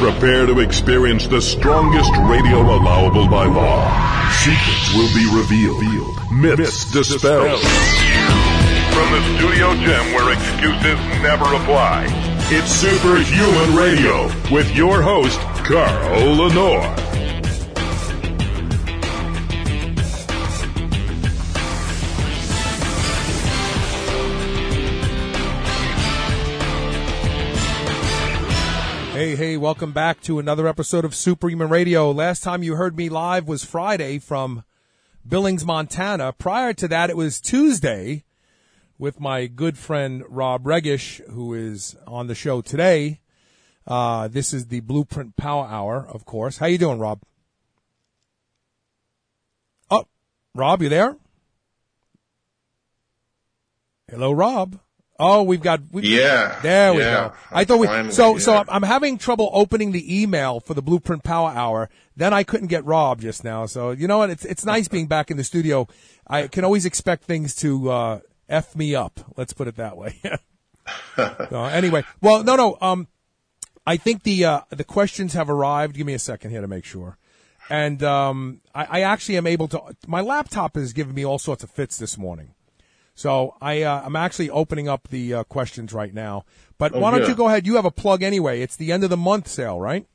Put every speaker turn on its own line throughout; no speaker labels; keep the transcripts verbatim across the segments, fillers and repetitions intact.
Prepare to experience the strongest radio allowable by law. Secrets will be revealed. Myths, Myths dispelled. From the studio gym where excuses never apply, it's Superhuman Radio with your host, Carl Lenore.
Hey, hey, welcome back to another episode of Superhuman Radio. Last time you heard me live was Friday from Billings, Montana. Prior to that, it was Tuesday with my good friend Rob Regish, who is on the show today. Uh, this is the Blueprint Power Hour, of course. How you doing, Rob? Oh, Rob, you there? Hello, Rob. Oh, we've got. We've,
yeah.
There we
yeah,
go. I thought we.
Finally,
so,
yeah.
so I'm having trouble opening the email for the Blueprint Power Hour. Then I couldn't get Rob just now. So you know what? It's it's nice being back in the studio. I can always expect things to uh, f me up. Let's put it that way. So anyway, well, no, no. Um, I think the uh, the questions have arrived. Give me a second here to make sure. And um, I, I actually am able to. My laptop has given me all sorts of fits this morning. So I, uh, I'm actually opening up the uh, questions right now. But
oh,
why don't
yeah.
you go ahead? You have a plug anyway. It's the end of the month sale, right?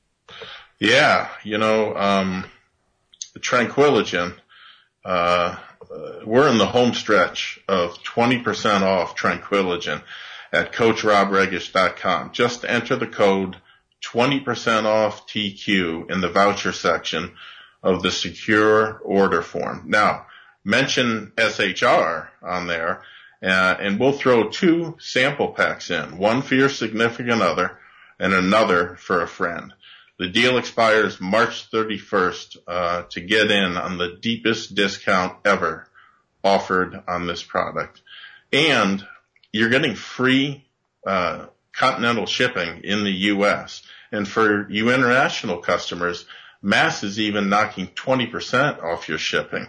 Yeah. You know, um, Tranquillogen, uh, we're in the home stretch of twenty percent off Tranquillogen at Coach Rob Regish dot com. Just enter the code twenty percent off T Q in the voucher section of the secure order form. Now, mention S H R on there, uh, and we'll throw two sample packs in, one for your significant other and another for a friend. The deal expires March thirty-first uh, to get in on the deepest discount ever offered on this product. And you're getting free uh, continental shipping in the U S. And for you international customers, Mass is even knocking twenty percent off your shipping.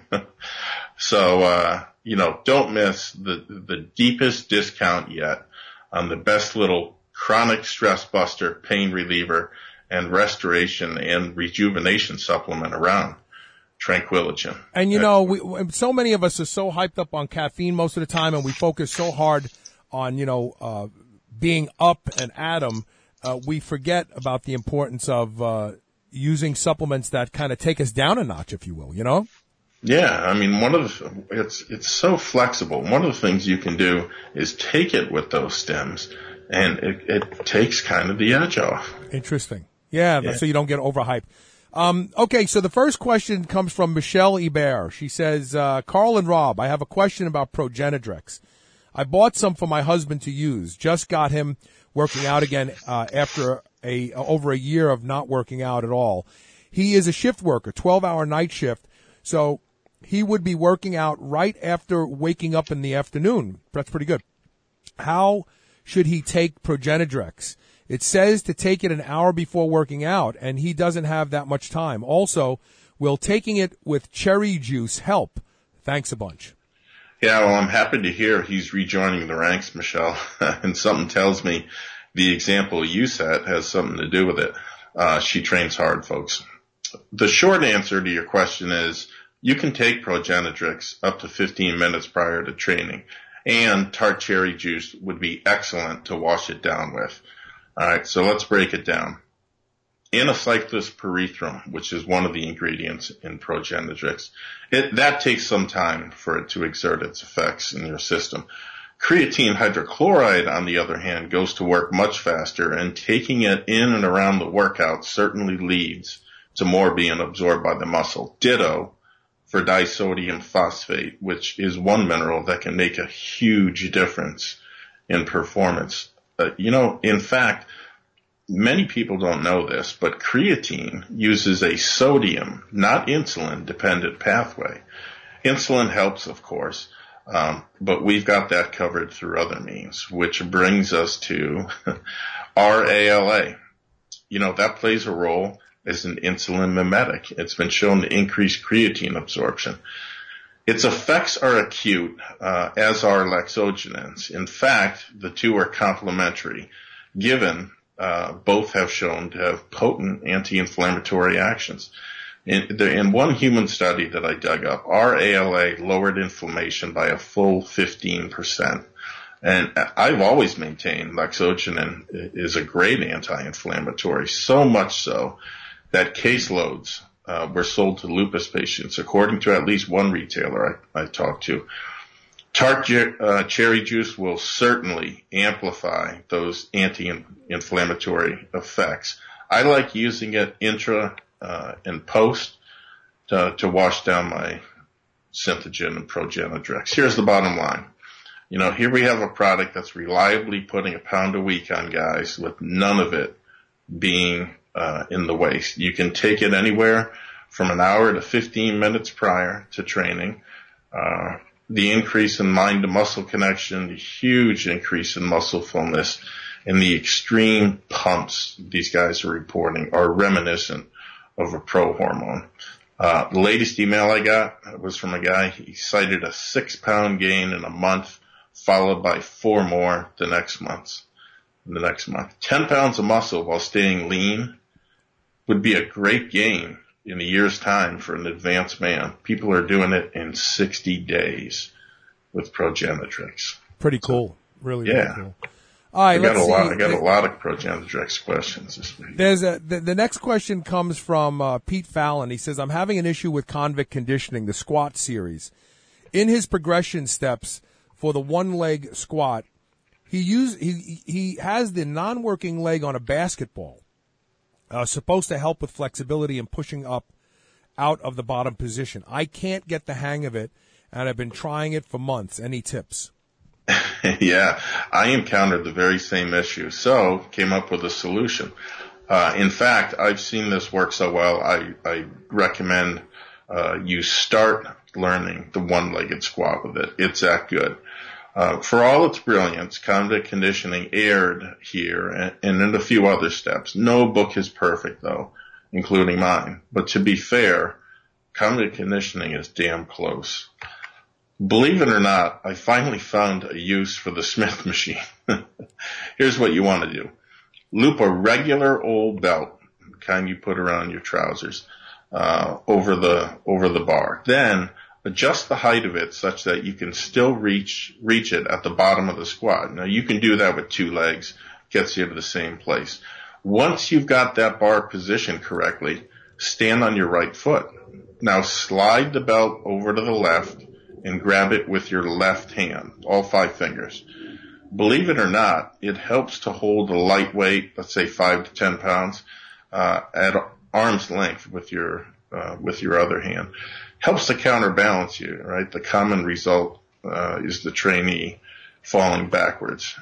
So, uh, you know, don't miss the, the deepest discount yet on the best little chronic stress buster, pain reliever, and restoration and rejuvenation supplement around, Tranquillogen.
And, you know, we, so many of us are so hyped up on caffeine most of the time, and we focus so hard on, you know, uh, being up and at 'em, uh, we forget about the importance of uh, using supplements that kind of take us down a notch, if you will, you know?
Yeah, I mean, one of the, it's, it's so flexible. One of the things you can do is take it with those stems, and it, it takes kind of the edge off.
Interesting. Yeah,
yeah.
So you don't get overhyped. Um, okay, so the first question comes from Michelle Hebert. She says, uh, Carl and Rob, I have a question about Progenadrex. I bought some for my husband to use. Just got him working out again, uh, after a, over a year of not working out at all. He is a shift worker, twelve hour night shift. So he would be working out right after waking up in the afternoon. That's pretty good. How should he take Progenadrex? It says to take it an hour before working out, and he doesn't have that much time. Also, will taking it with cherry juice help? Thanks a bunch.
Yeah, well, I'm happy to hear he's rejoining the ranks, Michelle. And something tells me the example you set has something to do with it. Uh, she trains hard, folks. The short answer to your question is you can take Progenadrex up to fifteen minutes prior to training, and tart cherry juice would be excellent to wash it down with. All right, so let's break it down. Inocyclus pyrethrum, which is one of the ingredients in Progenadrex, it, that takes some time for it to exert its effects in your system. Creatine hydrochloride, on the other hand, goes to work much faster, and taking it in and around the workout certainly leads to more being absorbed by the muscle. Ditto for disodium phosphate, which is one mineral that can make a huge difference in performance. Uh, you know, in fact, many people don't know this, but creatine uses a sodium, not insulin-dependent pathway. Insulin helps, of course, um, but we've got that covered through other means, which brings us to R A L A. You know, that plays a role as an insulin mimetic. It's been shown to increase creatine absorption. Its effects are acute, uh, as are laxogenins. In fact, the two are complementary, given uh, both have shown to have potent anti-inflammatory actions. In, the, in one human study that I dug up, our A L A lowered inflammation by a full fifteen percent. And I've always maintained Lexogenin is a great anti-inflammatory, so much so that caseloads uh, were sold to lupus patients, according to at least one retailer I, I talked to. Tart uh, cherry juice will certainly amplify those anti-inflammatory effects. I like using it intra uh, and post to, to wash down my Synthogen and Progenadrex. Here's the bottom line. You know, here we have a product that's reliably putting a pound a week on guys with none of it being uh, in the waste. You can take it anywhere from an hour to fifteen minutes prior to training. Uh, the increase in mind to muscle connection, the huge increase in muscle fullness, and the extreme pumps these guys are reporting are reminiscent of a pro hormone. Uh, the latest email I got was from a guy. He cited a six pound gain in a month, followed by four more the next month. The next month, ten pounds of muscle while staying lean would be a great gain in a year's time for an advanced man. People are doing it in sixty days with Progenadrex.
Pretty cool, really.
Yeah.
Really cool. All right,
I got
let's
a lot.
see.
I got a lot of Progenadrex questions this week.
There's a the, the next question comes from uh, Pete Fallon. He says, "I'm having an issue with convict conditioning, the squat series. In his progression steps for the one leg squat, he use he he has the non-working leg on a basketball, uh, supposed to help with flexibility and pushing up out of the bottom position. I can't get the hang of it, and I've been trying it for months. Any tips?"
Yeah, I encountered the very same issue, so came up with a solution. Uh, in fact, I've seen this work so well, I, I recommend uh, you start learning the one-legged squat with it. It's that good. Uh, for all its brilliance, convict conditioning erred here and, and in a few other steps. No book is perfect, though, including mine. But to be fair, convict conditioning is damn close. Believe it or not, I finally found a use for the Smith machine. Here's what you want to do. Loop a regular old belt, the kind you put around your trousers, uh, over the, over the bar. Then adjust the height of it such that you can still reach, reach it at the bottom of the squat. Now you can do that with two legs, gets you to the same place. Once you've got that bar positioned correctly, stand on your right foot. Now slide the belt over to the left and grab it with your left hand, all five fingers. Believe it or not, it helps to hold a lightweight, let's say five to ten pounds, uh, at arm's length with your, uh, with your other hand. Helps to counterbalance you, right? The common result, uh, is the trainee falling backwards.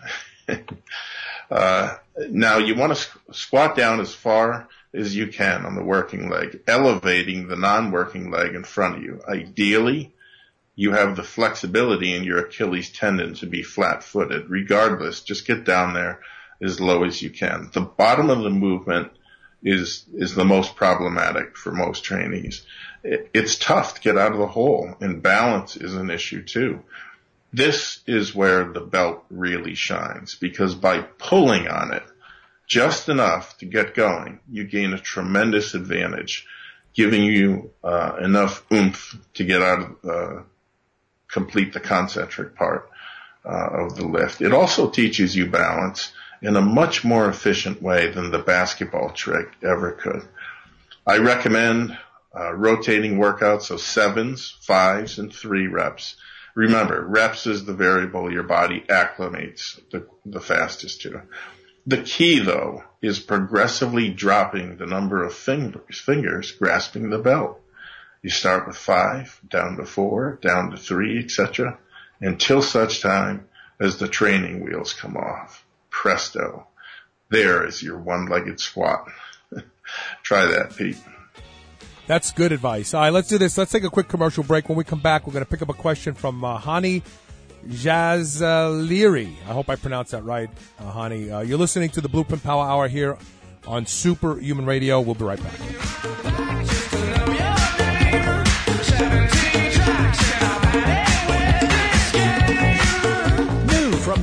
uh, now you want to squ- squat down as far as you can on the working leg, elevating the non-working leg in front of you. Ideally, you have the flexibility in your Achilles tendon to be flat-footed. Regardless, just get down there as low as you can. The bottom of the movement is is the most problematic for most trainees. It, it's tough to get out of the hole, and balance is an issue too. This is where the belt really shines, because by pulling on it just enough to get going, you gain a tremendous advantage, giving you uh, enough oomph to get out of uh, complete the concentric part uh, of the lift. It also teaches you balance in a much more efficient way than the basketball trick ever could. I recommend uh, rotating workouts, so sevens, fives, and three reps. Remember, reps is the variable your body acclimates the, the fastest to. The key, though, is progressively dropping the number of fingers, fingers grasping the belt. You start with five, down to four, down to three, et cetera, until such time as the training wheels come off. Presto. There is your one-legged squat. Try that, Pete.
That's good advice. All right, let's do this. Let's take a quick commercial break. When we come back, we're going to pick up a question from uh, Hani Jazaliri. I hope I pronounced that right, uh, Hani. Uh, you're listening to the Blueprint Power Hour here on Superhuman Radio. We'll be right back.
From the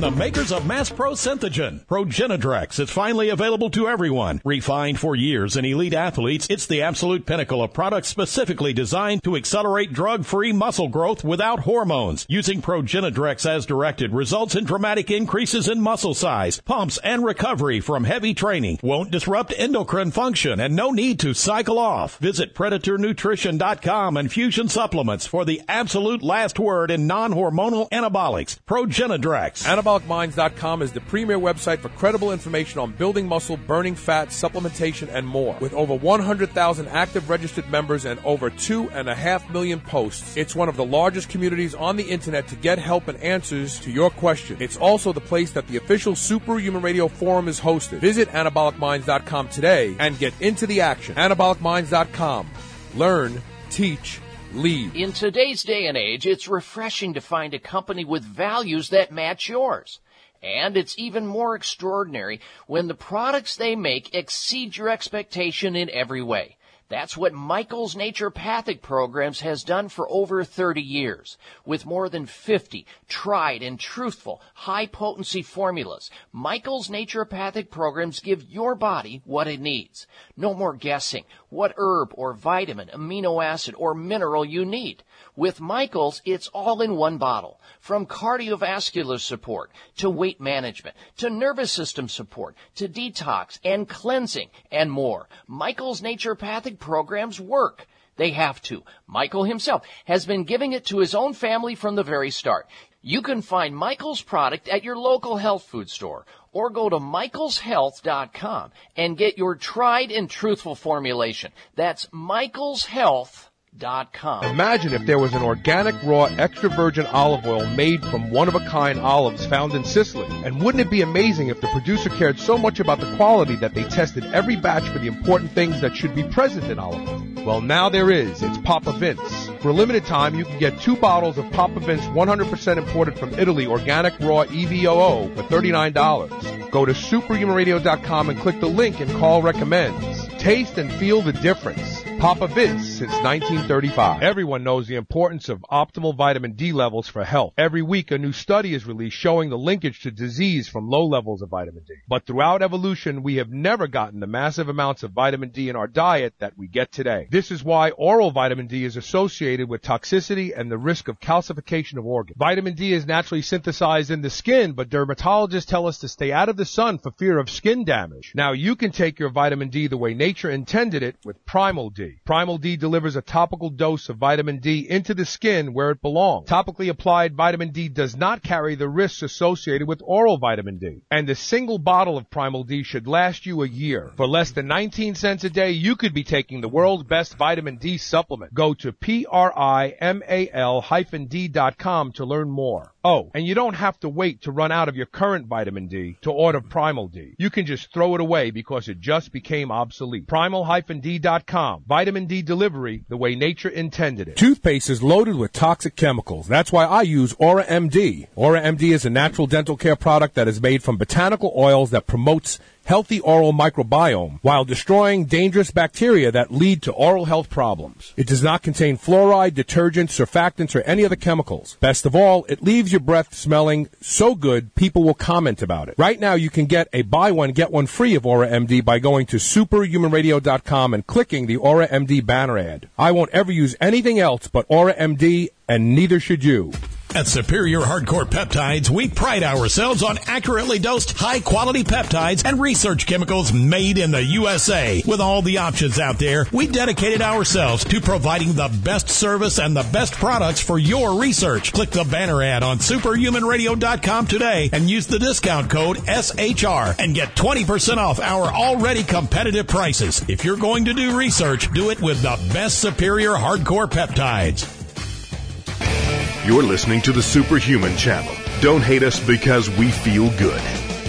the makers of Mass Pro Synthogen. Progenadrex is finally available to everyone. Refined for years in elite athletes, it's the absolute pinnacle of products specifically designed to accelerate drug-free muscle growth without hormones. Using Progenadrex as directed results in dramatic increases in muscle size, pumps, and recovery from heavy training. Won't disrupt endocrine function and no need to cycle off. Visit Predator Nutrition dot com and Fusion Supplements for the absolute last word in non-hormonal anabolics. Progenadrex.
Anabolic Minds dot com is the premier website for credible information on building muscle, burning fat, supplementation, and more. With over one hundred thousand active registered members and over two and a half million posts, it's one of the largest communities on the internet to get help and answers to your questions. It's also the place that the official Superhuman Radio Forum is hosted. Visit Anabolic Minds dot com today and get into the action. Anabolic Minds dot com. Learn, teach, lead.
In today's day and age, it's refreshing to find a company with values that match yours. And it's even more extraordinary when the products they make exceed your expectation in every way. That's what Michael's Naturopathic Programs has done for over thirty years. With more than fifty tried and truthful high-potency formulas, Michael's Naturopathic Programs give your body what it needs. No more guessing what herb or vitamin, amino acid, or mineral you need. With Michael's, it's all in one bottle. From cardiovascular support to weight management to nervous system support to detox and cleansing and more. Michael's Naturopathic Programs work. They have to. Michael himself has been giving it to his own family from the very start. You can find Michael's product at your local health food store or go to Michaels Health dot com and get your tried and truthful formulation. That's Michaels Health dot com.
Imagine if there was an organic, raw, extra virgin olive oil made from one-of-a-kind olives found in Sicily. And wouldn't it be amazing if the producer cared so much about the quality that they tested every batch for the important things that should be present in olive oil? Well, now there is. It's Papa Vince. For a limited time, you can get two bottles of Papa Vince one hundred percent imported from Italy organic raw E V O O for thirty-nine dollars. Go to Superhuman Radio dot com and click the link and call recommends. Taste and feel the difference. Papa Vince since nineteen thirty-five. Everyone knows the importance of optimal vitamin D levels for health. Every week, a new study is released showing the linkage to disease from low levels of vitamin D. But throughout evolution, we have never gotten the massive amounts of vitamin D in our diet that we get today. This is why oral vitamin D is associated with toxicity and the risk of calcification of organs. Vitamin D is naturally synthesized in the skin, but dermatologists tell us to stay out of the sun for fear of skin damage. Now, you can take your vitamin D the way nature intended it with Primal D. Primal D delivers a topical dose of vitamin D into the skin where it belongs. Topically applied vitamin D does not carry the risks associated with oral vitamin D. And a single bottle of Primal D should last you a year. For less than nineteen cents a day, you could be taking the world's best vitamin D supplement. Go to P R I M A L hyphen D dot com to learn more. Oh, and you don't have to wait to run out of your current vitamin D to order Primal D. You can just throw it away because it just became obsolete. Primal hyphen D dot com. Vitamin D delivery the way nature intended it. Toothpaste is loaded with toxic chemicals. That's why I use Aura M D. Aura M D is a natural dental care product that is made from botanical oils that promotes healthy oral microbiome while destroying dangerous bacteria that lead to oral health problems. It does not contain fluoride, detergents, surfactants, or any other chemicals. Best of all, it leaves your breath smelling so good people will comment about it. Right now, you can get a buy one, get one free of Aura M D by going to Superhuman Radio dot com and clicking the Aura M D banner ad. I won't ever use anything else but Aura M D, and neither should you.
At Superior Hardcore Peptides, we pride ourselves on accurately dosed, high-quality peptides and research chemicals made in the U S A. With all the options out there, we dedicated ourselves to providing the best service and the best products for your research. Click the banner ad on Superhuman Radio dot com today and use the discount code S H R and get twenty percent off our already competitive prices. If you're going to do research, do it with the best Superior Hardcore Peptides.
You're listening to the Superhuman Channel. Don't hate us because we feel good.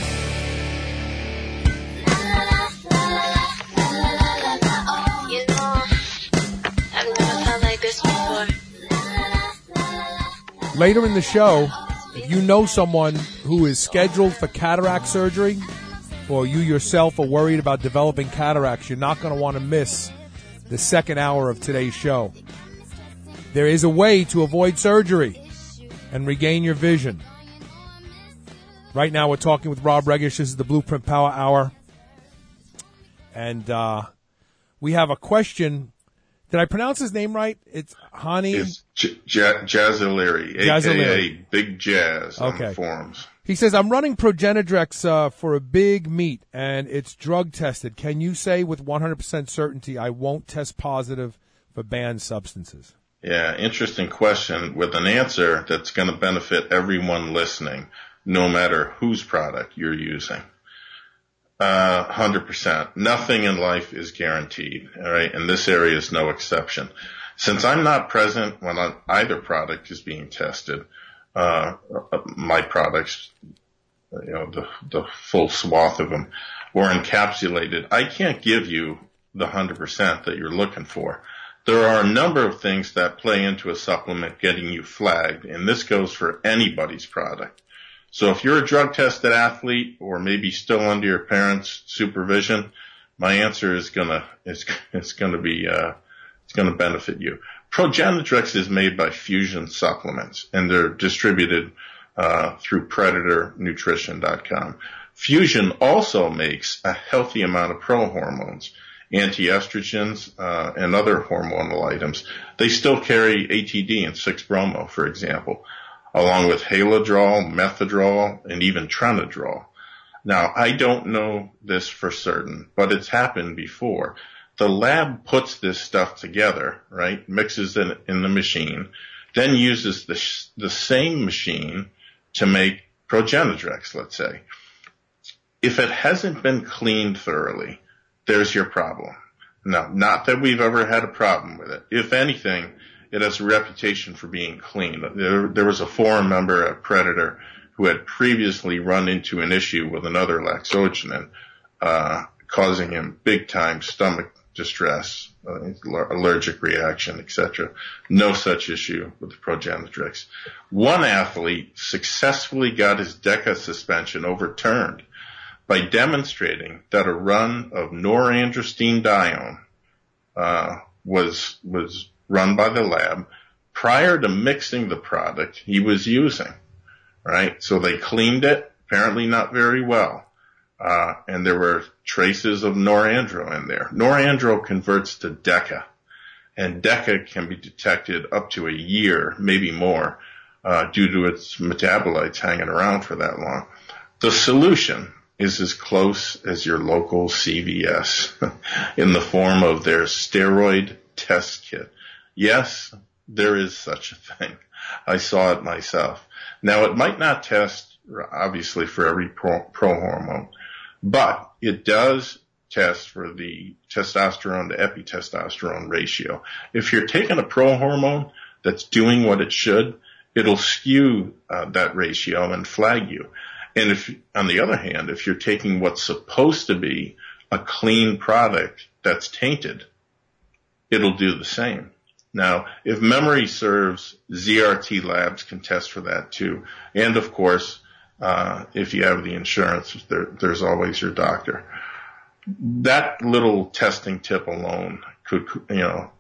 Later in the show, if you know someone who is scheduled for cataract surgery, or you yourself are worried about developing cataracts, you're not going to want to miss the second hour of today's show. There is a way to avoid surgery and regain your vision. Right now we're talking with Rob Regish. This is the Blueprint Power Hour. And uh, we have a question. Did I pronounce his name right? It's Hani.
It's J- J- Jazz O'Leary, a k a. Big Jazz on
Okay.
the forums.
He says, I'm running Progenedrex uh, for a big meet, and it's drug tested. Can you say with one hundred percent certainty I won't test positive for banned substances?
Yeah, interesting question with an answer that's going to benefit everyone listening, no matter whose product you're using. Uh, one hundred percent. Nothing in life is guaranteed, all right? And this area is no exception. Since I'm not present when either product is being tested, uh, my products, you know, the, the full swath of them were encapsulated. I can't give you the one hundred percent that you're looking for. There are a number of things that play into a supplement getting you flagged, and this goes for anybody's product. So if you're a drug-tested athlete or maybe still under your parents' supervision, my answer is gonna is it's gonna be uh, it's gonna benefit you. Progenedrex is made by Fusion Supplements, and they're distributed uh, through Predator Nutrition dot com. Fusion also makes a healthy amount of pro-hormones, anti-estrogens, uh, and other hormonal items. They still carry A T D and six bromo, for example, along with Halodrol, Methadrol, and even Trenadrol. Now, I don't know this for certain, but it's happened before. The lab puts this stuff together, right, mixes it in the machine, then uses the, the same machine to make Progenedrex, let's say. If it hasn't been cleaned thoroughly, there's your problem. No, not that we've ever had a problem with it. If anything, it has a reputation for being clean. There, there was a forum member at Predator who had previously run into an issue with another laxogenin, uh, causing him big-time stomach distress, uh, allergic reaction, et cetera. No such issue with the Progenedrex. One athlete successfully got his DECA suspension overturned by demonstrating that a run of norandrostenedione uh, was was run by the lab prior to mixing the product he was using, right? So they cleaned it, apparently not very well, uh, and there were traces of norandro in there. Norandro converts to DECA, and DECA can be detected up to a year, maybe more, uh, due to its metabolites hanging around for that long. The solution is as close as your local C V S in the form of their steroid test kit. Yes, there is such a thing. I saw it myself. Now, it might not test, obviously, for every pro, pro hormone, but it does test for the testosterone to epitestosterone ratio. If you're taking a pro hormone that's doing what it should, it'll skew uh, that ratio and flag you. And if, on the other hand, if you're taking what's supposed to be a clean product that's tainted, it'll do the same. Now, if memory serves, Z R T Labs can test for that too. And of course, uh, if you have the insurance, there, there's always your doctor. That little testing tip alone could, you know,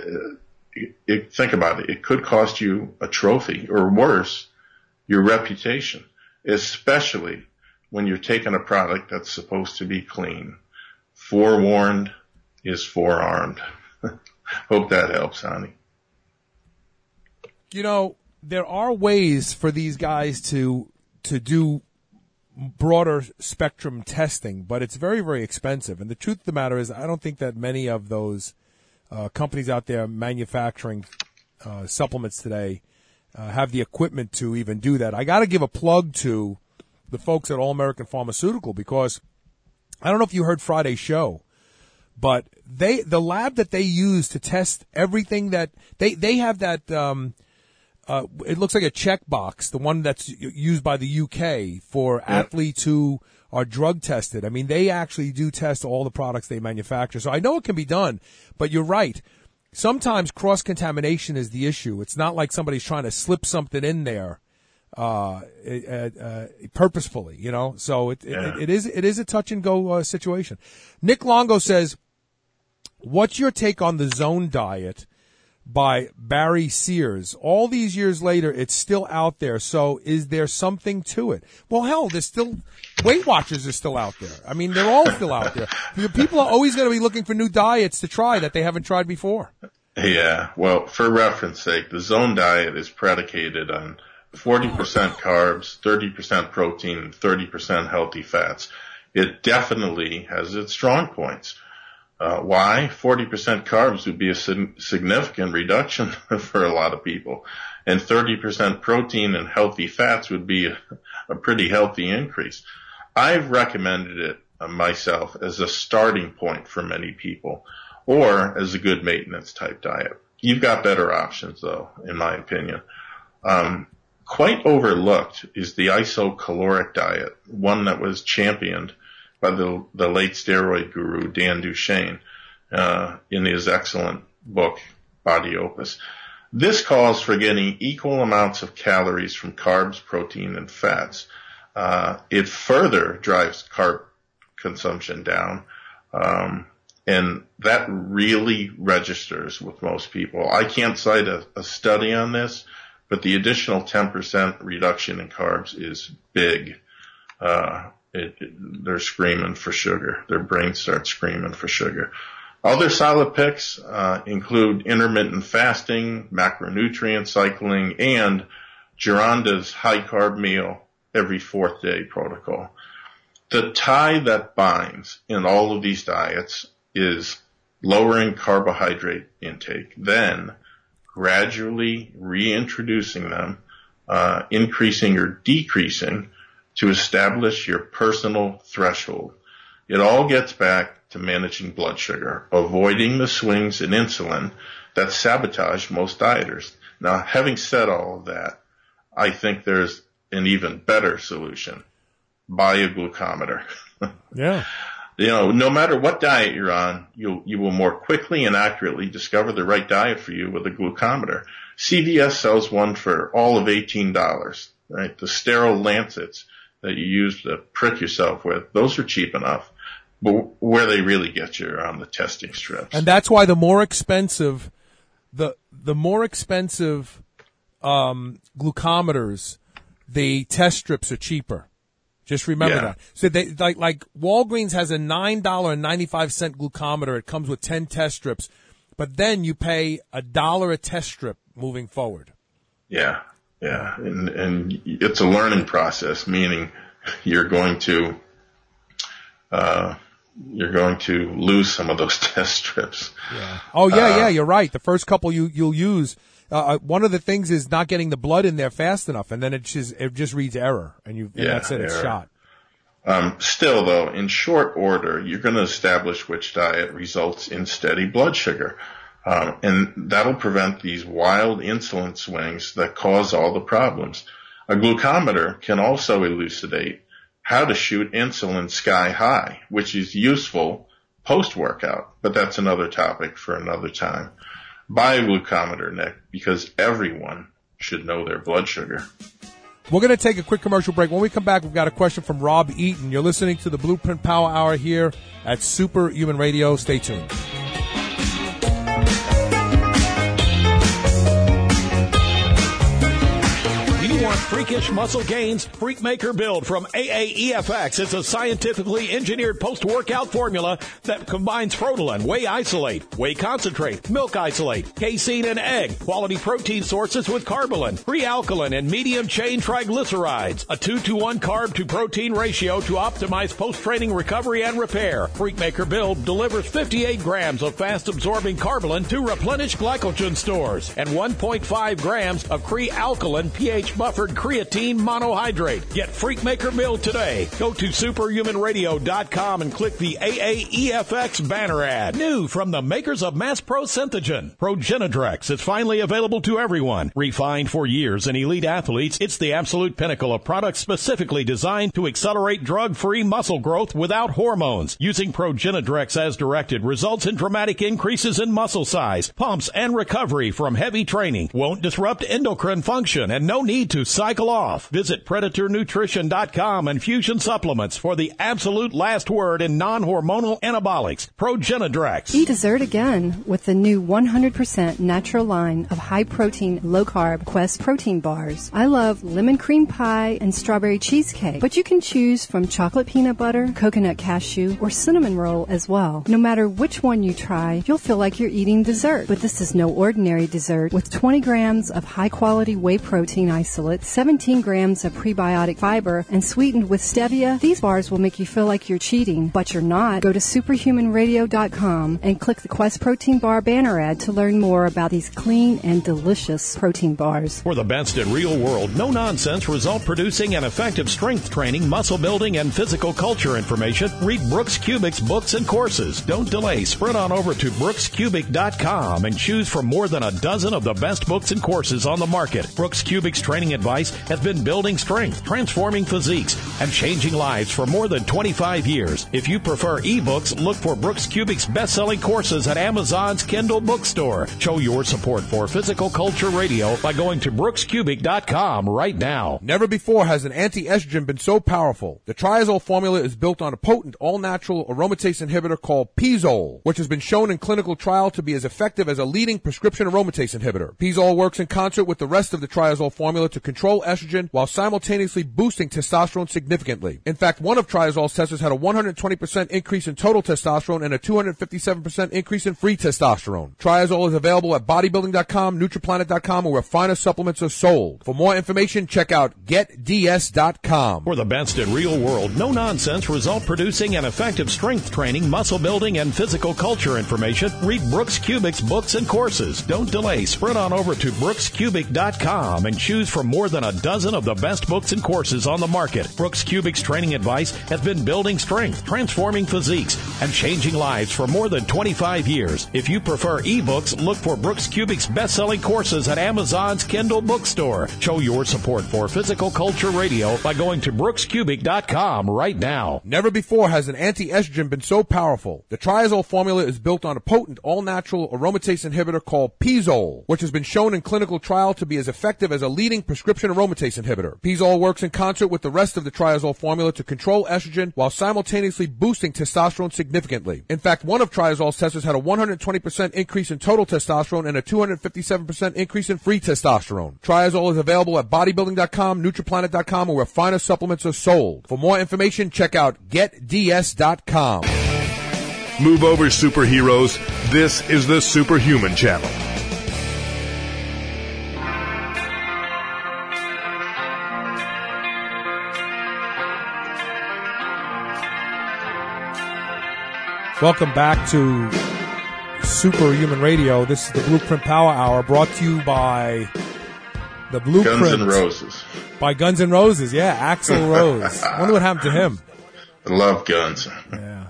it, it, think about it. It could cost you a trophy, or worse, your reputation, especially when you're taking a product that's supposed to be clean. Forewarned is forearmed. Hope that helps, honey.
You know, there are ways for these guys to to do broader spectrum testing, but it's very, very expensive. And the truth of the matter is, I don't think that many of those uh, companies out there manufacturing uh, supplements today uh, have the equipment to even do that. I got to give a plug to the folks at All American Pharmaceutical, because I don't know if you heard Friday's show, but they, the lab that they use to test everything that they, they have that, um, uh, it looks like a checkbox, the one that's used by the U K for yeah. athletes who are drug tested. I mean, they actually do test all the products they manufacture. So I know it can be done, but you're right. Sometimes cross-contamination is the issue. It's not like somebody's trying to slip something in there, uh, uh, uh purposefully, you know? So it, yeah. it, it is, it is a touch and go uh, situation. Nick Longo says, what's your take on the Zone diet by Barry Sears. All these years later, it's still out there. So is there something to it? Well, hell, there's still Weight Watchers are still out there. I mean, they're all still out there. People are always going to be looking for new diets to try that they haven't tried before.
Yeah. Well, for reference sake, the Zone diet is predicated on forty percent carbs, thirty percent protein, and thirty percent healthy fats. It definitely has its strong points. Uh, why? forty percent carbs would be a significant reduction for a lot of people. And thirty percent protein and healthy fats would be a, a pretty healthy increase. I've recommended it uh, myself as a starting point for many people, or as a good maintenance type diet. You've got better options though, in my opinion. Um, quite overlooked is the isocaloric diet, one that was championed by the, the late steroid guru Dan Duchaine uh, in his excellent book, Body Opus. This calls for getting equal amounts of calories from carbs, protein, and fats. Uh, it further drives carb consumption down, um, and that really registers with most people. I can't cite a, a study on this, but the additional ten percent reduction in carbs is big. Uh, It, it, they're screaming for sugar. Their brains start screaming for sugar. Other solid picks uh, include intermittent fasting, macronutrient cycling, and Geronda's high-carb meal every fourth day protocol. The tie that binds in all of these diets is lowering carbohydrate intake, then gradually reintroducing them, uh, increasing or decreasing to establish your personal threshold. It all gets back to managing blood sugar, avoiding the swings in insulin that sabotage most dieters. Now, having said all of that, I think there's an even better solution. Buy a glucometer.
Yeah.
You know, no matter what diet you're on, you you will more quickly and accurately discover the right diet for you with a glucometer. C V S sells one for all of eighteen dollars, right? The sterile lancets that you use to prick yourself with, those are cheap enough. But where they really get you are on the testing strips.
And that's why the more expensive, the the more expensive um, glucometers, the test strips are cheaper. Just remember
yeah.
that. So they like like Walgreens has a nine dollars and ninety-five cents glucometer. It comes with ten test strips, but then you pay a dollar a test strip moving forward.
Yeah. Yeah, and, and it's a learning process, meaning you're going to, uh, you're going to lose some of those test strips.
Yeah. Oh yeah,
uh,
yeah, you're right. The first couple you, you'll use, uh, one of the things is not getting the blood in there fast enough, and then it just, it just reads error, and you, and
yeah,
that's it, it's
error.
shot.
Um, still though, in short order, you're going to establish which diet results in steady blood sugar. Um, and that'll prevent these wild insulin swings that cause all the problems. A glucometer can also elucidate how to shoot insulin sky high, which is useful post-workout, but that's another topic for another time. Buy a glucometer, Nick, because everyone should know their blood sugar.
We're going to take a quick commercial break. When we come back, we've got a question from Rob Eaton. You're listening to the Blueprint Power Hour here at Superhuman Radio. Stay tuned.
Want freakish muscle gains? Freakmaker Build from A A E F X is a scientifically engineered post-workout formula that combines Frotalin, whey isolate, whey concentrate, milk isolate, casein, and egg, quality protein sources with carbolin, free alkaline, and medium-chain triglycerides. A two to one carb to protein ratio to optimize post-training recovery and repair. Freakmaker Build delivers fifty-eight grams of fast-absorbing carbolin to replenish glycogen stores and one point five grams of free alkaline pH buffered creatine monohydrate. Get Freakmaker Build today. Go to superhuman radio dot com and click the A A E F X banner ad. New from the makers of Mass Pro Synthogen, Progenadrex is finally available to everyone. Refined for years in elite athletes, it's the absolute pinnacle of products specifically designed to accelerate drug-free muscle growth without hormones. Using Progenadrex as directed results in dramatic increases in muscle size, pumps, and recovery from heavy training. Won't disrupt endocrine function and no need to cycle off. Visit Predator Nutrition dot com and Fusion Supplements for the absolute last word in non-hormonal anabolics, Progenadrex.
Eat dessert again with the new one hundred percent natural line of high-protein, low-carb Quest protein bars. I love lemon cream pie and strawberry cheesecake, but you can choose from chocolate peanut butter, coconut cashew, or cinnamon roll as well. No matter which one you try, you'll feel like you're eating dessert. But this is no ordinary dessert. With twenty grams of high-quality whey protein isolate, seventeen grams of prebiotic fiber, and sweetened with stevia, these bars will make you feel like you're cheating, but you're not. Go to superhuman radio dot com and click the Quest Protein Bar banner ad to learn more about these clean and delicious protein bars.
For the best in real world, no nonsense, result producing and effective strength training, muscle building, and physical culture information, read Brooks Kubic's books and courses. Don't delay. Sprint on over to brooks cubic dot com and choose from more than a dozen of the best books and courses on the market. Brooks Kubic's training advice has been building strength, transforming physiques, and changing lives for more than twenty-five years. If you prefer ebooks, look for Brooks Kubic's best-selling courses at Amazon's Kindle bookstore. Show your support for Physical Culture Radio by going to brooks cubic dot com right now.
Never before has an anti-estrogen been so powerful. The Triazole formula is built on a potent, all-natural aromatase inhibitor called Pizole, which has been shown in clinical trial to be as effective as a leading prescription aromatase inhibitor. Pizole works in concert with the rest of the Triazole formula to control estrogen while simultaneously boosting testosterone significantly. In fact, one of Triazole's testers had a one hundred twenty percent increase in total testosterone and a two hundred fifty-seven percent increase in free testosterone. Triazole is available at bodybuilding dot com, nutriplanet dot com, or where finer supplements are sold. For more information, check out get d s dot com.
For the best in real world, no nonsense, result producing and effective strength training, muscle building, and physical culture information, read Brooks Kubic's books and courses. Don't delay. Sprint on over to brooks cubic dot com and choose from more than a dozen of the best books and courses on the market. Brooks Kubic's training advice has been building strength, transforming physiques, and changing lives for more than twenty-five years. If you prefer ebooks, look for Brooks Kubic's best-selling courses at Amazon's Kindle bookstore. Show your support for Physical Culture Radio by going to brooks cubic dot com right now.
Never before has an anti-estrogen been so powerful. The Triazole formula is built on a potent, all-natural aromatase inhibitor called Pizole, which has been shown in clinical trial to be as effective as a leading prescription aromatase inhibitor. Pizole works in concert with the rest of the Triazole formula to control estrogen while simultaneously boosting testosterone significantly. In fact, one of Triazole's testers had a one hundred twenty percent increase in total testosterone and a two hundred fifty-seven percent increase in free testosterone. Triazole is available at bodybuilding dot com, nutriplanet dot com, or where finer supplements are sold. For more information, check out get d s dot com.
Move over, superheroes. This is the Superhuman Channel.
Welcome back to Superhuman Radio. This is the Blueprint Power Hour, brought to you by the Blueprint.
Guns N' Roses.
By Guns N' Roses, yeah, Axl Rose. I wonder what happened to him.
I love guns.
Yeah.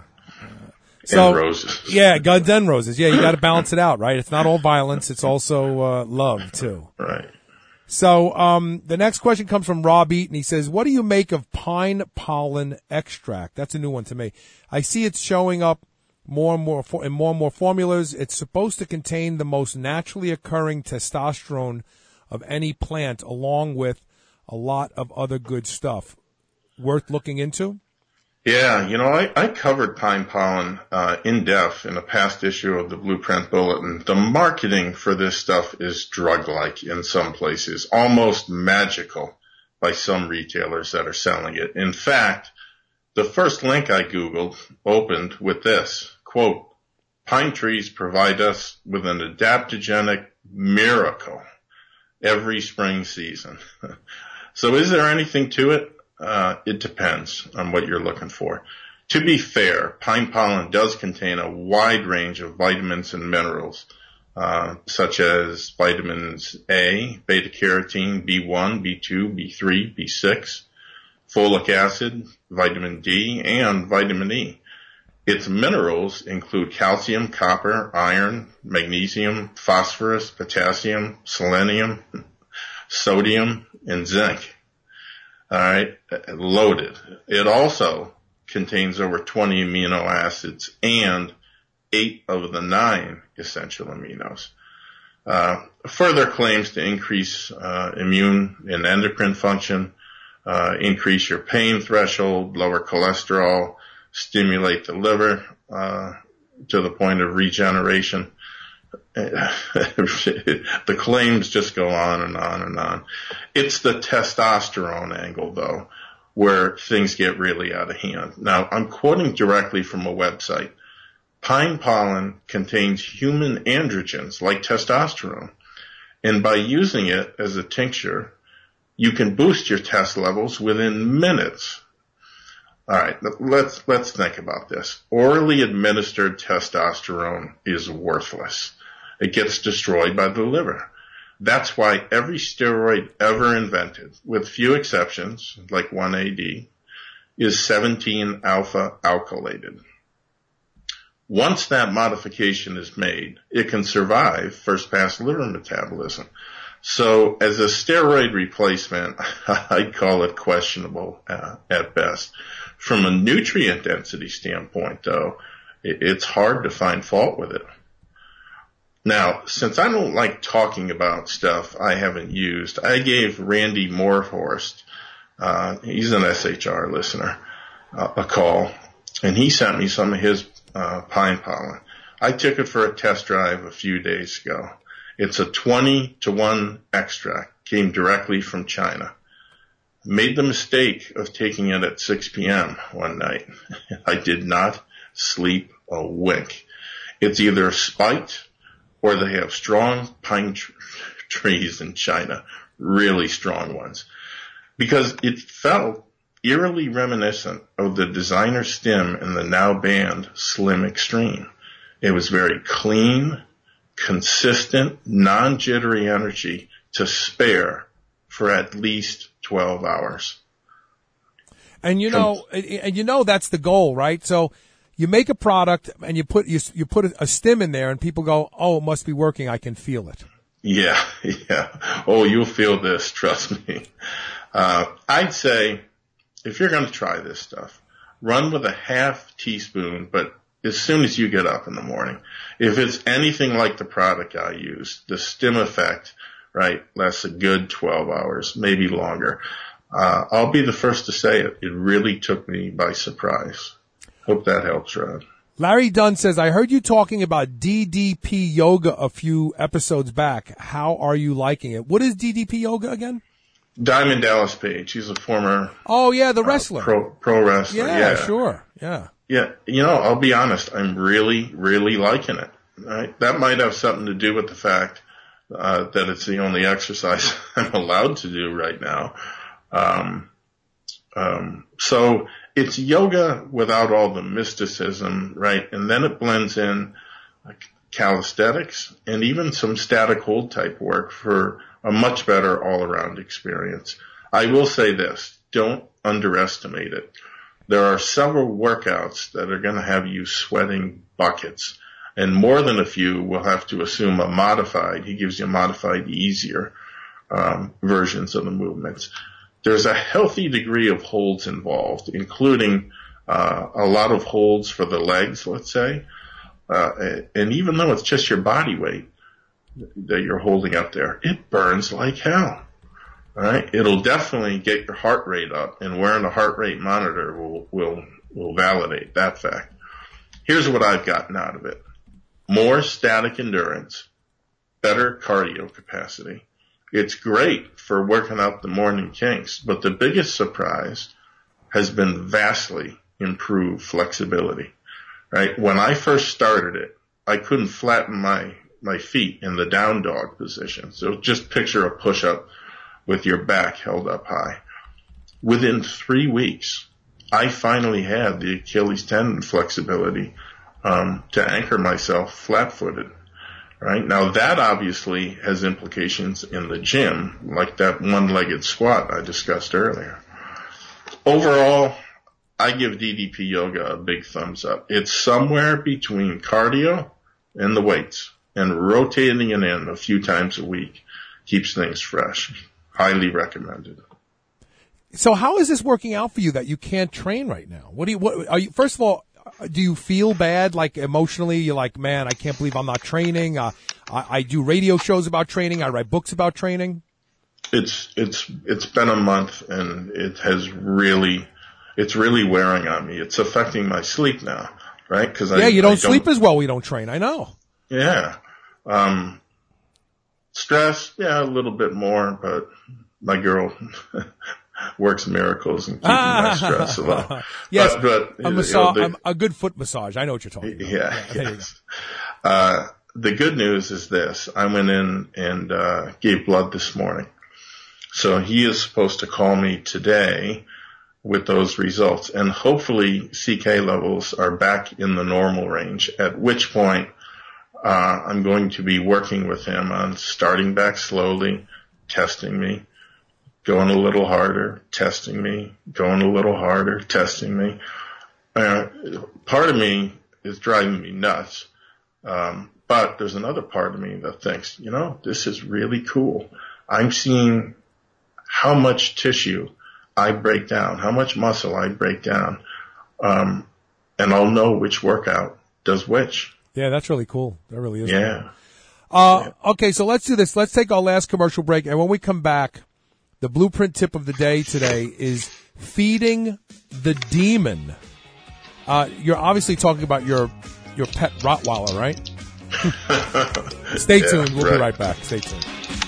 So,
and roses.
Yeah, Guns N' Roses. Yeah, you got to balance it out, right? It's not all violence. It's also uh, love, too.
Right.
So um, the next question comes from Rob Eaton. He says, what do you make of pine pollen extract? That's a new one to me. I see it's showing up more and more in more and more formulas. It's supposed to contain the most naturally occurring testosterone of any plant, along with a lot of other good stuff. Worth looking into?
Yeah, you know, I, I covered pine pollen uh, in depth in a past issue of the Blueprint Bulletin. The marketing for this stuff is drug-like in some places, almost magical by some retailers that are selling it. In fact, the first link I Googled opened with this, quote, pine trees provide us with an adaptogenic miracle every spring season. So is there anything to it? Uh, it depends on what you're looking for. To be fair, pine pollen does contain a wide range of vitamins and minerals, uh, such as vitamins A, beta-carotene, B one, B two, B three, B six, folic acid, vitamin D, and vitamin E. Its minerals include calcium, copper, iron, magnesium, phosphorus, potassium, selenium, sodium, and zinc. All right, loaded. It also contains over twenty amino acids and eight of the nine essential aminos. Uh, further claims to increase uh, immune and endocrine function, uh, increase your pain threshold, lower cholesterol, stimulate the liver uh, to the point of regeneration. The claims just go on and on and on. It's the testosterone angle, though, where things get really out of hand. Now, I'm quoting directly from a website. Pine pollen contains human androgens like testosterone, and by using it as a tincture, you can boost your test levels within minutes. All right, let's let's think about this. Orally administered testosterone is worthless. It gets destroyed by the liver. That's why every steroid ever invented, with few exceptions, like one A D, is seventeen alpha alkylated. Once that modification is made, it can survive first-pass liver metabolism. So as a steroid replacement, I'd call it questionable uh, at best. From a nutrient density standpoint, though, it, it's hard to find fault with it. Now, since I don't like talking about stuff I haven't used, I gave Randy Moorhorst, uh, he's an S H R listener, uh, a call, and he sent me some of his uh, pine pollen. I took it for a test drive a few days ago. It's a twenty to one extract, came directly from China. Made the mistake of taking it at six p.m. one night. I did not sleep a wink. It's either spiked or they have strong pine tr- trees in China, really strong ones, because it felt eerily reminiscent of the designer stim in the now banned Slim Extreme. It was very clean, consistent, non-jittery energy to spare for at least twelve hours.
And you know, and you know that's the goal, right? So you make a product and you put you you put a stim in there, and people go, "Oh, it must be working. I can feel it."
Yeah, yeah. Oh, you'll feel this. Trust me. Uh, I'd say if you're going to try this stuff, run with a half teaspoon, but as soon as you get up in the morning. If it's anything like the product I use, the stim effect, right, lasts a good twelve hours, maybe longer. Uh, I'll be the first to say it. It really took me by surprise. Hope that helps, Rod.
Larry Dunn says, I heard you talking about D D P yoga a few episodes back. How are you liking it? What is D D P yoga again?
Diamond Dallas Page. He's a former
Oh, yeah, the wrestler.
Uh, pro, pro wrestler.
Yeah,
yeah,
sure. Yeah.
Yeah, you know, I'll be honest. I'm really, really liking it. Right? That might have something to do with the fact uh, that it's the only exercise I'm allowed to do right now. Um, um, so it's yoga without all the mysticism, right? And then it blends in like calisthenics and even some static hold type work for a much better all-around experience. I will say this, don't underestimate it. There are several workouts that are going to have you sweating buckets, and more than a few will have to assume a modified, he gives you modified easier um, versions of the movements. There's a healthy degree of holds involved, including uh, a lot of holds for the legs, let's say. Uh, and even though it's just your body weight that you're holding up there, it burns like hell. All right? It'll definitely get your heart rate up, and wearing a heart rate monitor will, will, will validate that fact. Here's what I've gotten out of it. More static endurance, better cardio capacity. It's great for working out the morning kinks, but the biggest surprise has been vastly improved flexibility, right? When I first started it, I couldn't flatten my, my feet in the down dog position. So just picture a push-up with your back held up high. Within three weeks, I finally had the Achilles tendon flexibility um, to anchor myself flat-footed. Right? Now that obviously has implications in the gym, like that one-legged squat I discussed earlier. Overall, I give D D P yoga a big thumbs up. It's somewhere between cardio and the weights, and rotating it in a few times a week keeps things fresh. Highly recommended.
So how is this working out for you that you can't train right now? What do you, what are you, first of all, do you feel bad, like emotionally? You're like, man, I can't believe I'm not training. Uh, I, I do radio shows about training. I write books about training.
It's, it's, it's been a month and it has really, it's really wearing on me. It's affecting my sleep now, right? Cause I,
yeah, you don't,
I don't
sleep as well when you don't train. I know.
Yeah. Um, stress, yeah, a little bit more, but my girl works miracles in keeping my stress low.
Yes,
but, but,
a,
you
massa-
know, the,
a good foot massage. I know what you're talking about.
Yeah,
yeah
yes. Uh, the good news is this. I went in and uh, gave blood this morning. So he is supposed to call me today with those results. And hopefully C K levels are back in the normal range, at which point uh, I'm going to be working with him on starting back slowly, testing me, going a little harder, testing me, going a little harder, testing me. Uh, part of me is driving me nuts. Um, but there's another part of me that thinks, you know, this is really cool. I'm seeing how much tissue I break down, how much muscle I break down. Um, and I'll know which workout does which.
Yeah, that's really cool. That really is.
Yeah.
Cool. Uh, okay, so let's do this. Let's take our last commercial break. And when we come back, the blueprint tip of the day today is feeding the demon. Uh, you're obviously talking about your, your pet Rottweiler, right? Stay
yeah,
tuned. We'll
right.
be right back. Stay tuned.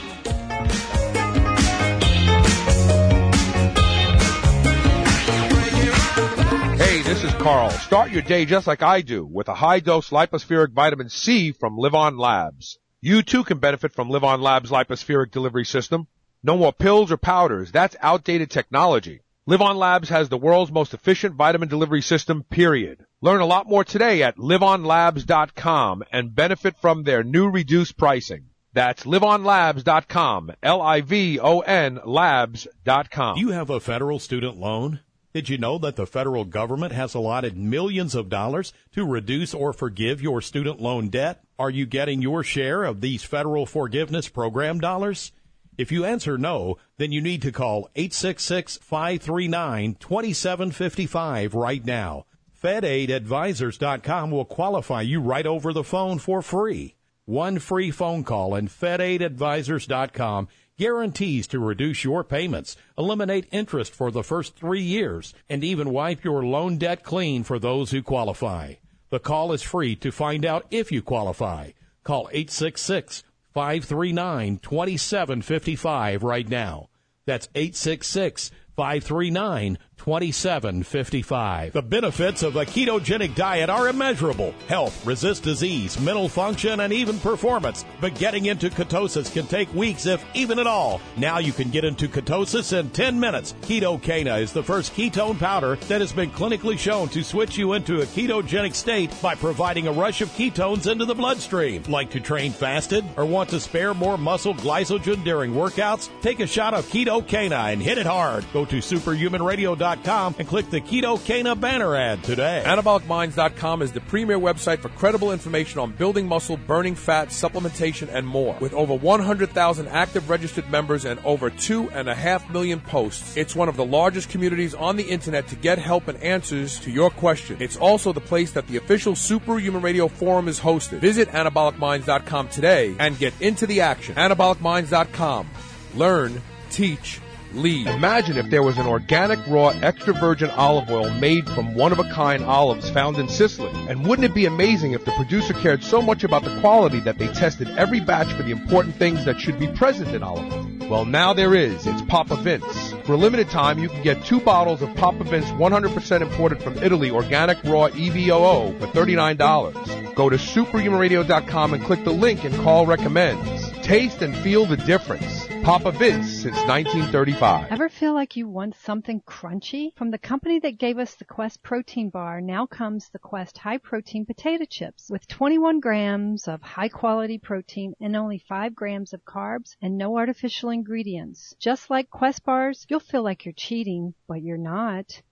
Hey, this is Carl. Start your day just like I do with a high-dose lipospheric vitamin C from Live On Labs. You too can benefit from Live On Labs' lipospheric delivery system. No more pills or powders. That's outdated technology. Live On Labs has the world's most efficient vitamin delivery system, period. Learn a lot more today at live on labs dot com and benefit from their new reduced pricing. That's live on labs dot com, L I V O N labs dot com.
Do you have a federal student loan? Did you know that the federal government has allotted millions of dollars to reduce or forgive your student loan debt? Are you getting your share of these federal forgiveness program dollars? If you answer no, then you need to call eight six six, five three nine, two seven five five right now. Fed Aid Advisors dot com will qualify you right over the phone for free. One free phone call and Fed Aid Advisors dot com guarantees to reduce your payments, eliminate interest for the first three years, and even wipe your loan debt clean for those who qualify. The call is free to find out if you qualify. Call eight six six, five three nine, two seven five five right now. That's eight six six, five three nine, two seven five five. The benefits of a ketogenic diet are immeasurable. Health, resist disease, mental function, and even performance. But getting into ketosis can take weeks, if even at all. Now you can get into ketosis in ten minutes. Ketocana is the first ketone powder that has been clinically shown to switch you into a ketogenic state by providing a rush of ketones into the bloodstream. Like to train fasted or want to spare more muscle glycogen during workouts? Take a shot of Ketocana and hit it hard. Go to superhuman radio dot com and click the Ketocana banner ad today.
anabolic minds dot com is the premier website for credible information on building muscle, burning fat, supplementation, and more. With over one hundred thousand active registered members and over two and a half million posts, it's one of the largest communities on the internet to get help and answers to your questions. It's also the place that the official Superhuman Radio Forum is hosted. Visit anabolic minds dot com today and get into the action. anabolic minds dot com. Learn, teach, lead.
Imagine if there was an organic, raw, extra virgin olive oil made from one-of-a-kind olives found in Sicily. And wouldn't it be amazing if the producer cared so much about the quality that they tested every batch for the important things that should be present in olive oil? Well, now there is. It's Papa Vince. For a limited time, you can get two bottles of Papa Vince one hundred percent imported from Italy organic raw E V O O for thirty-nine dollars. Go to superhuman radio dot com and click the link and call recommends. Taste and feel the difference. Papa Vince since nineteen thirty-five.
Ever feel like you want something crunchy? From the company that gave us the Quest protein bar, now comes the Quest high protein potato chips with twenty-one grams of high quality protein and only five grams of carbs and no artificial ingredients. Just like Quest bars, you'll feel like you're cheating, but you're not.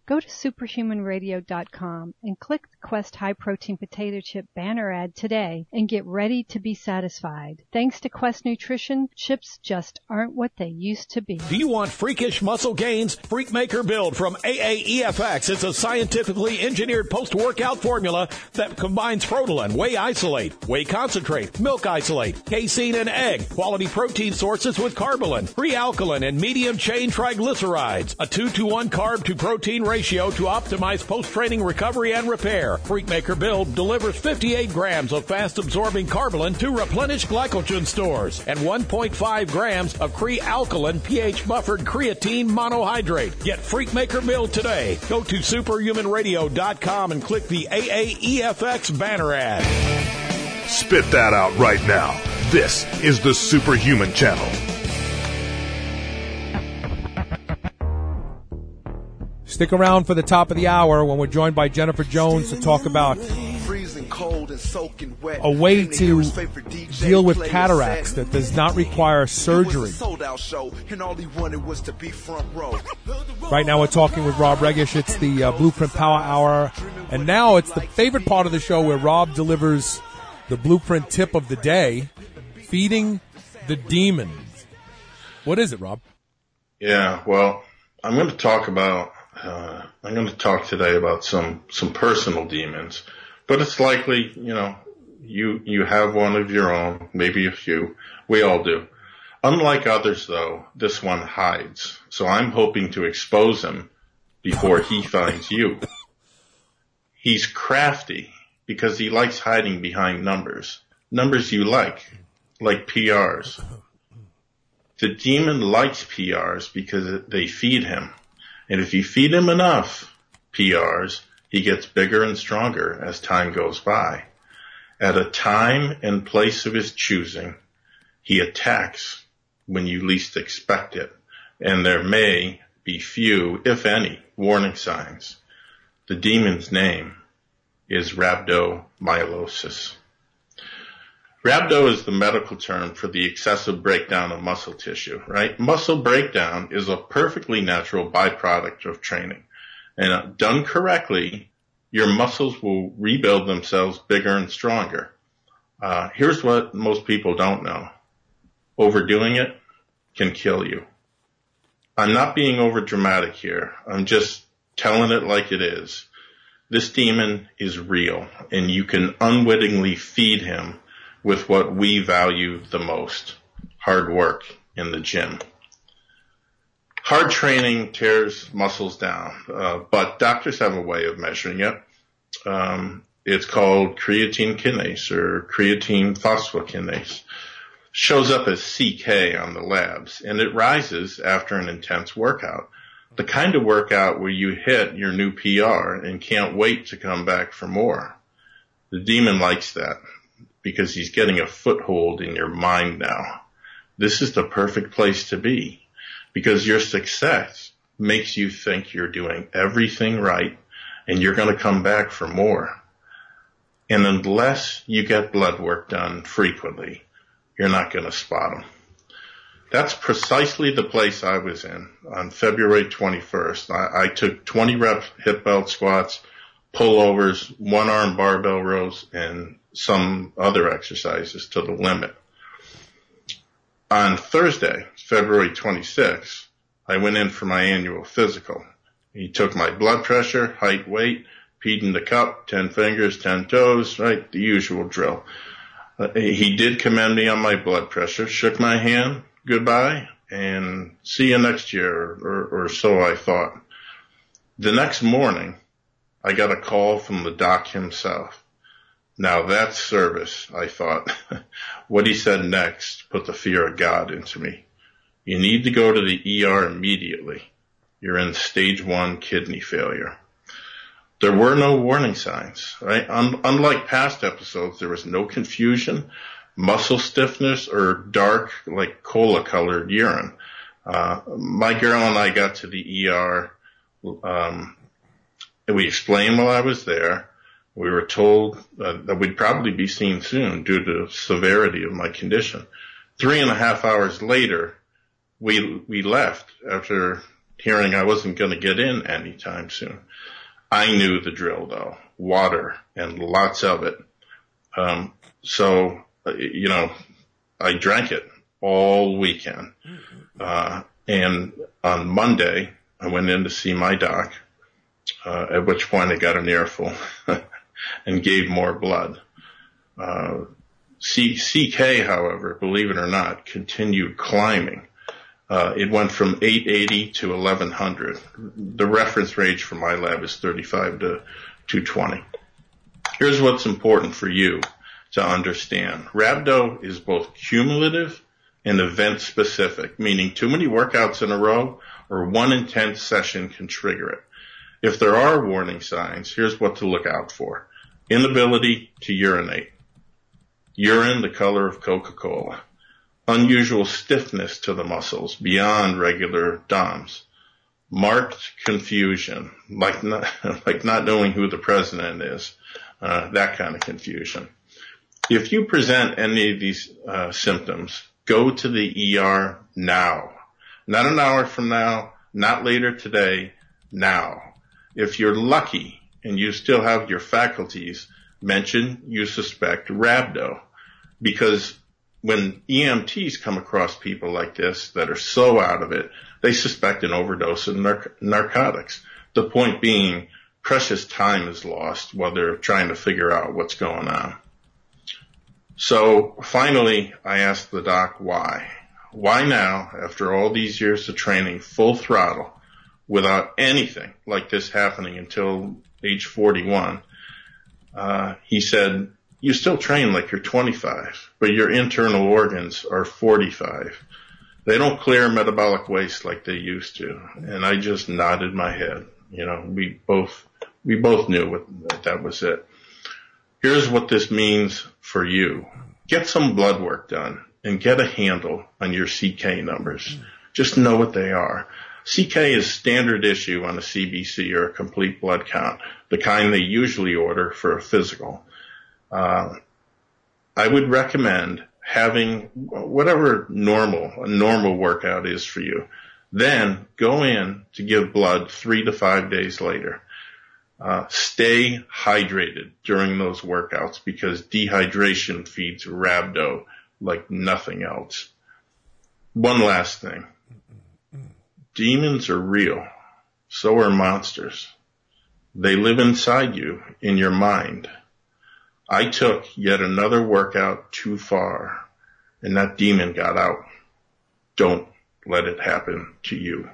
Go to superhuman radio dot com and click the Quest High Protein Potato Chip banner ad today and get ready to be satisfied. Thanks to Quest Nutrition, chips just aren't what they used to be.
Do you want freakish muscle gains? Freakmaker Build from A A E F X is a scientifically engineered post-workout formula that combines Protein, whey isolate, whey concentrate, milk isolate, casein, and egg, quality protein sources with carbolin, free alkaline, and medium-chain triglycerides. A two to one carb to protein ratio to optimize post-training recovery and repair. Freakmaker Build delivers fifty-eight grams of fast-absorbing carbolin to replenish glycogen stores and one point five grams of Cre-Alkaline pH-buffered creatine monohydrate. Get Freakmaker Build today. Go to superhuman radio dot com and click the A A E F X banner ad.
Spit that out right now. This is the Superhuman Channel.
Stick around for the top of the hour when we're joined by Jennifer Jones to talk about a way to deal with cataracts that does not require surgery. Right now we're talking with Rob Regish. It's the uh, Blueprint Power Hour. And now it's the favorite part of the show where Rob delivers the Blueprint tip of the day, feeding the demons. What is it, Rob?
Yeah, well, I'm going to talk about Uh, I'm going to talk today about some, some personal demons, but it's likely, you know, you, you have one of your own, maybe a few. We all do. Unlike others, though, this one hides. So I'm hoping to expose him before he finds you. He's crafty because he likes hiding behind numbers. Numbers you like, like P Rs. The demon likes P Rs because they feed him. And if you feed him enough P Rs, he gets bigger and stronger as time goes by. At a time and place of his choosing, he attacks when you least expect it. And there may be few, if any, warning signs. The demon's name is rhabdomyolysis. Rhabdo is the medical term for the excessive breakdown of muscle tissue, right? Muscle breakdown is a perfectly natural byproduct of training. And done correctly, your muscles will rebuild themselves bigger and stronger. Uh, here's what most people don't know. Overdoing it can kill you. I'm not being over dramatic here. I'm just telling it like it is. This demon is real, and you can unwittingly feed him with what we value the most, hard work in the gym. Hard training tears muscles down, uh, but doctors have a way of measuring it. Um, it's called creatine kinase or creatine phosphokinase. Shows up as C K on the labs, and it rises after an intense workout. The kind of workout where you hit your new P R and can't wait to come back for more. The demon likes that, because he's getting a foothold in your mind now. This is the perfect place to be, because your success makes you think you're doing everything right and you're going to come back for more. And unless you get blood work done frequently, you're not going to spot them. That's precisely the place I was in on February twenty-first. I, I took twenty rep hip belt squats, pullovers, one arm barbell rows, and some other exercises to the limit. On Thursday, February twenty-sixth, I went in for my annual physical. He took my blood pressure, height, weight, peed in the cup, ten fingers, ten toes, right, the usual drill. Uh, he did commend me on my blood pressure, shook my hand, goodbye, and see you next year, or, or so I thought. The next morning, I got a call from the doc himself. Now that's service, I thought. What he said next put the fear of God into me. You need to go to the E R immediately. You're in stage one kidney failure. There were no warning signs, right? Un- unlike past episodes, there was no confusion, muscle stiffness, or dark, like cola-colored urine. Uh, my girl and I got to the E R, um, and we explained while I was there. We were told uh, that we'd probably be seen soon due to the severity of my condition. Three and a half hours later, we we left after hearing I wasn't going to get in anytime soon. I knew the drill, though. Water, and lots of it. Um, so, you know, I drank it all weekend. Uh, and on Monday, I went in to see my doc, uh, at which point I got an earful and gave more blood. Uh, C- CK, however, believe it or not, continued climbing. Uh, it went from eight eighty to eleven hundred. The reference range for my lab is thirty-five to two twenty. Here's what's important for you to understand. Rhabdo is both cumulative and event specific, meaning too many workouts in a row or one intense session can trigger it. If there are warning signs, here's what to look out for. Inability to urinate. Urine the color of Coca-Cola. Unusual stiffness to the muscles beyond regular D O M S. Marked confusion, like not, like not knowing who the president is, uh, that kind of confusion. If you present any of these uh, symptoms, go to the E R now. Not an hour from now, not later today, now. If you're lucky and you still have your faculties, mention you suspect rhabdo, because when E M Ts come across people like this that are so out of it, they suspect an overdose of nar- narcotics. The point being, precious time is lost while they're trying to figure out what's going on. So finally, I asked the doc why. Why now, after all these years of training, full throttle, without anything like this happening until age forty-one? Uh, he said, you still train like you're twenty-five, but your internal organs are forty-five. They don't clear metabolic waste like they used to. And I just nodded my head. You know, we both, we both knew what, that, that was it. Here's what this means for you. Get some blood work done and get a handle on your C K numbers. Just know what they are. C K is standard issue on a C B C or a complete blood count, the kind they usually order for a physical. Uh, I would recommend having whatever normal, a normal workout is for you. Then go in to give blood three to five days later. Uh, stay hydrated during those workouts because dehydration feeds rhabdo like nothing else. One last thing. Demons are real. So are monsters. They live inside you, in your mind. I took yet another workout too far, and that demon got out. Don't let it happen to you.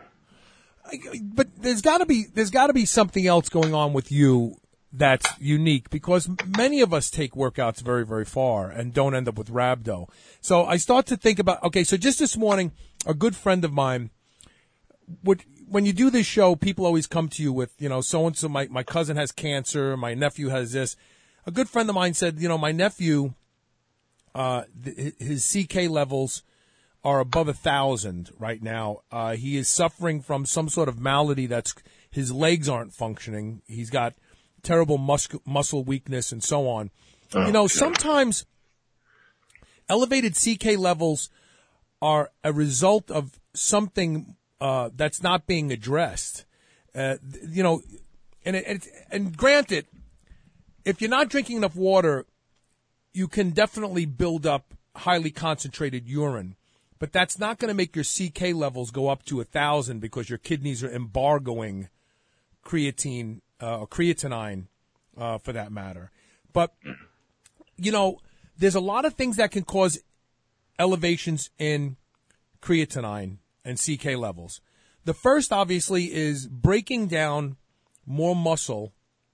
But there's got to be there's got to be something else going on with you that's unique, because many of us take workouts very, very far and don't end up with rhabdo. So I start to think about, okay, so just this morning, a good friend of mine would, when you do this show, people always come to you with, you know, so-and-so, my, my cousin has cancer, my nephew has this. A good friend of mine said, you know, my nephew, uh, th- his C K levels are above a thousand right now. Uh, he is suffering from some sort of malady that's, his legs aren't functioning. He's got terrible mus- muscle weakness and so on. Oh, you know, okay. Sometimes elevated C K levels are a result of something uh, that's not being addressed. Uh, you know, and it, it, and granted, if you're not drinking enough water, you can definitely build up highly concentrated urine. But that's not going to make your C K levels go up to a thousand because your kidneys are embargoing creatine uh, or creatinine, uh, for that matter. But, you know, there's a lot of things that can cause elevations in creatinine and C K levels. The first, obviously, is breaking down more muscle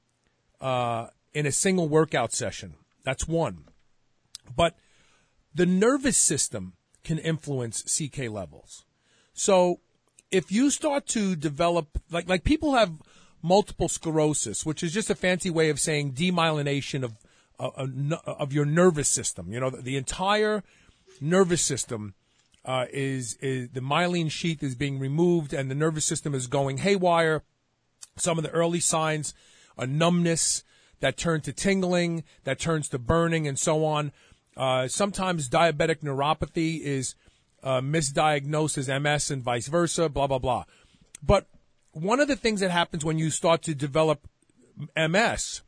uh, in a single workout session. That's one. But the nervous system can influence C K levels. So if you start to develop, like like people have multiple sclerosis, which is just a fancy way of saying demyelination of uh, of your nervous system. You know, the, the entire nervous system uh, is, is, the myelin sheath is being removed and the nervous system is going haywire. Some of the early signs are numbness that turn to tingling, that turns to burning, and so on. Uh, sometimes diabetic neuropathy is uh, misdiagnosed as M S and vice versa, blah, blah, blah. But one of the things that happens when you start to develop M S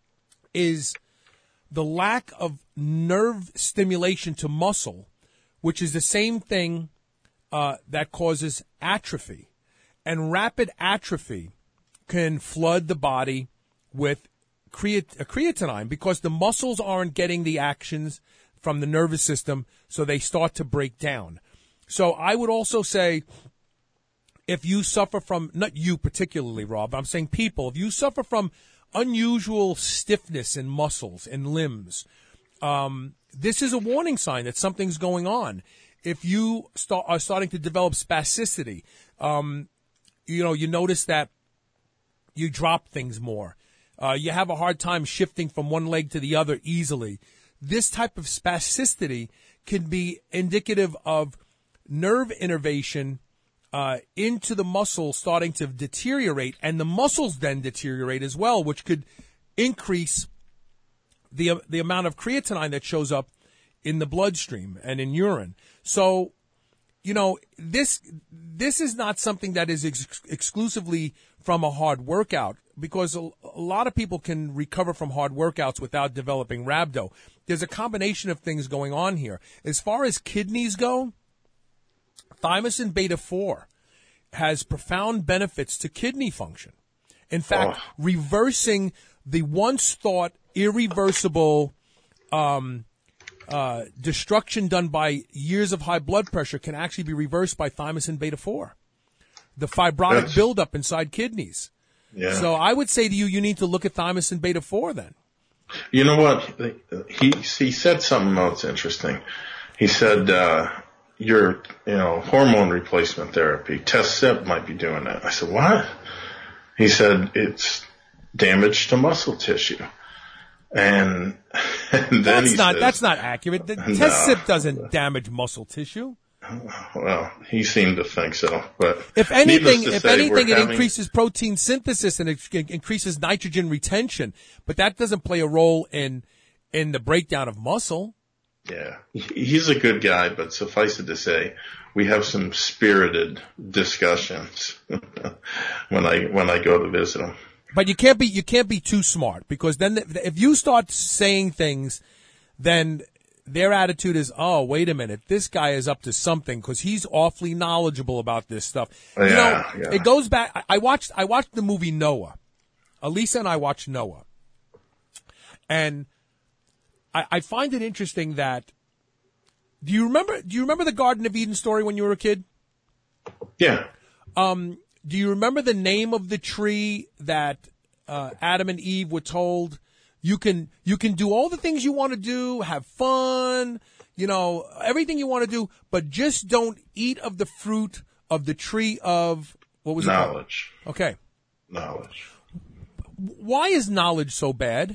is the lack of nerve stimulation to muscle, which is the same thing uh, that causes atrophy. And rapid atrophy can flood the body with creat- creatinine because the muscles aren't getting the actions from the nervous system, so they start to break down. So I would also say, if you suffer from, not you particularly, Rob, I'm saying people, if you suffer from unusual stiffness in muscles and limbs, um, this is a warning sign that something's going on. If you start, are starting to develop spasticity, um, you know, you notice that you drop things more. Uh, you have a hard time shifting from one leg to the other easily. This type of spasticity can be indicative of nerve innervation uh, into the muscle starting to deteriorate, and the muscles then deteriorate as well, which could increase the the amount of creatinine that shows up in the bloodstream and in urine. So, you know, this this is not something that is ex- exclusively from a hard workout, because a, a lot of people can recover from hard workouts without developing rhabdo. There's a combination of things going on here. As far as kidneys go, thymosin beta four has profound benefits to kidney function. In fact, oh. reversing the once thought irreversible um, uh, destruction done by years of high blood pressure can actually be reversed by thymosin beta four. The fibrotic That's, buildup inside kidneys. Yeah. So I would say to you, you need to look at thymosin beta four then.
You know what? He he said something else interesting. He said, uh, your, you know, hormone replacement therapy, Test-Sip might be doing that. I said, what? He said, it's damage to muscle tissue. And, and then
that's
he
not,
says,
that's not accurate. The
no,
Test-Sip doesn't damage muscle tissue.
Well, he seemed to think so, but
if anything, if
say,
anything, it
having...
increases protein synthesis and it increases nitrogen retention, but that doesn't play a role in in the breakdown of muscle.
Yeah, he's a good guy, but suffice it to say, we have some spirited discussions when I when I go to visit him.
But you can't be you can't be too smart, because then if you start saying things, then their attitude is, oh, wait a minute, this guy is up to something because he's awfully knowledgeable about this stuff.
Yeah,
you know,
yeah.
It goes back. I watched I watched the movie Noah. Elisa and I watched Noah, and I, I find it interesting that. Do you remember? Do you remember the Garden of Eden story when you were a kid?
Yeah.
Um. Do you remember the name of the tree that uh, Adam and Eve were told? You can you can do all the things you want to do, have fun, you know, everything you want to do, but just don't eat of the fruit of the tree of, what was
knowledge.
it? Knowledge. Okay.
Knowledge.
Why is knowledge so bad?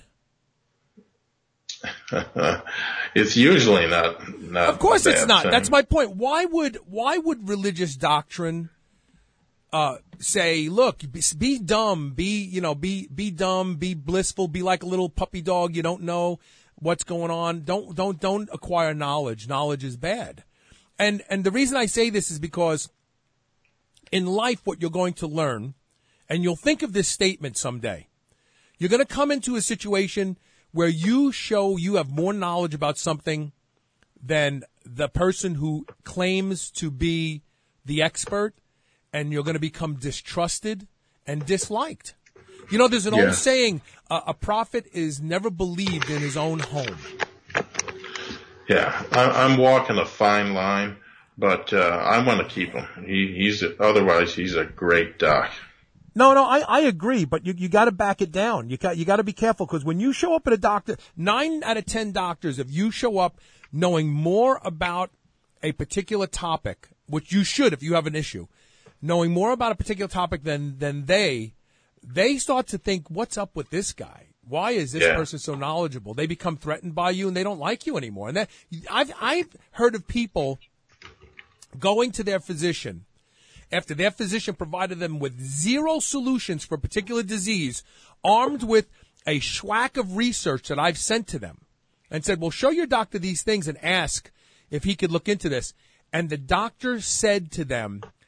It's usually not, not
Of course it's not.
Thing.
That's my point. Why would why would religious doctrine Uh, say, look, be, be dumb, be, you know, be, be dumb, be blissful, be like a little puppy dog. You don't know what's going on. Don't, don't, don't acquire knowledge. Knowledge is bad. And, and the reason I say this is because in life, what you're going to learn, and you'll think of this statement someday, you're going to come into a situation where you show you have more knowledge about something than the person who claims to be the expert. And you're going to become distrusted and disliked. You know, there's an yeah. old saying, uh, a prophet is never believed in his own home.
Yeah, I, I'm walking a fine line, but uh, I want to keep him. He, he's a, otherwise he's a great doc.
No, no, I, I agree, but you you got to back it down. You got you got to be careful, because when you show up at a doctor, nine out of ten doctors, if you show up knowing more about a particular topic, which you should if you have an issue, knowing more about a particular topic than, than they, they start to think, what's up with this guy? Why is this
yeah.
person so knowledgeable? They become threatened by you and they don't like you anymore. And that, I've, I've heard of people going to their physician after their physician provided them with zero solutions for a particular disease, armed with a schwack of research that I've sent to them, and said, well, show your doctor these things and ask if he could look into this. And the doctor said to them,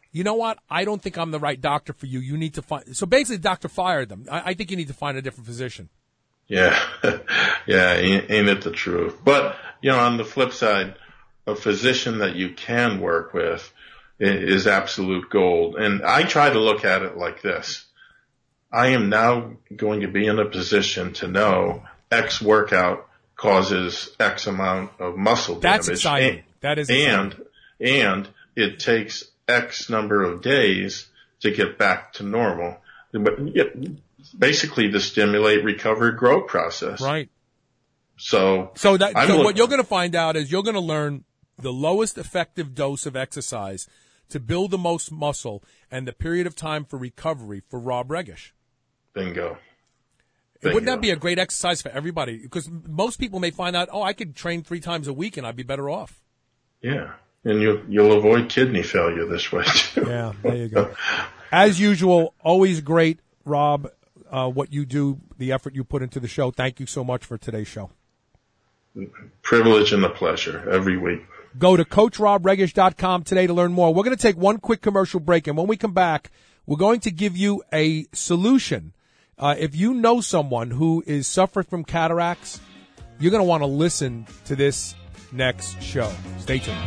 you know what? I don't think I'm the right doctor for you. You need to find. So basically, the doctor fired them. I, I think you need to find a different physician.
Yeah, yeah, ain't, ain't it the truth? But you know, on the flip side, a physician that you can work with is absolute gold. And I try to look at it like this. I am now going to be in a position to know X workout causes X amount of muscle
That's
damage.
exciting.
And,
that is
and,
exciting.
and it takes X number of days to get back to normal. But basically to stimulate recovery growth process.
Right.
So,
so that,
I'm
so
look-
what you're going to find out is you're going to learn the lowest effective dose of exercise to build the most muscle and the period of time for recovery for Rob Regish.
Bingo.
Bingo. Wouldn't that be a great exercise for everybody? Because most people may find out, oh, I could train three times a week and I'd be better off.
Yeah. And you'll, you'll avoid kidney failure this way, too.
Yeah, there you go. As usual, always great, Rob, uh, what you do, the effort you put into the show. Thank you so much for today's show.
Privilege and a pleasure every week.
Go to coach rob regish dot com today to learn more. We're going to take one quick commercial break, and when we come back, we're going to give you a solution. Uh, if you know someone who is suffering from cataracts, you're going to want to listen to this next show. Stay tuned.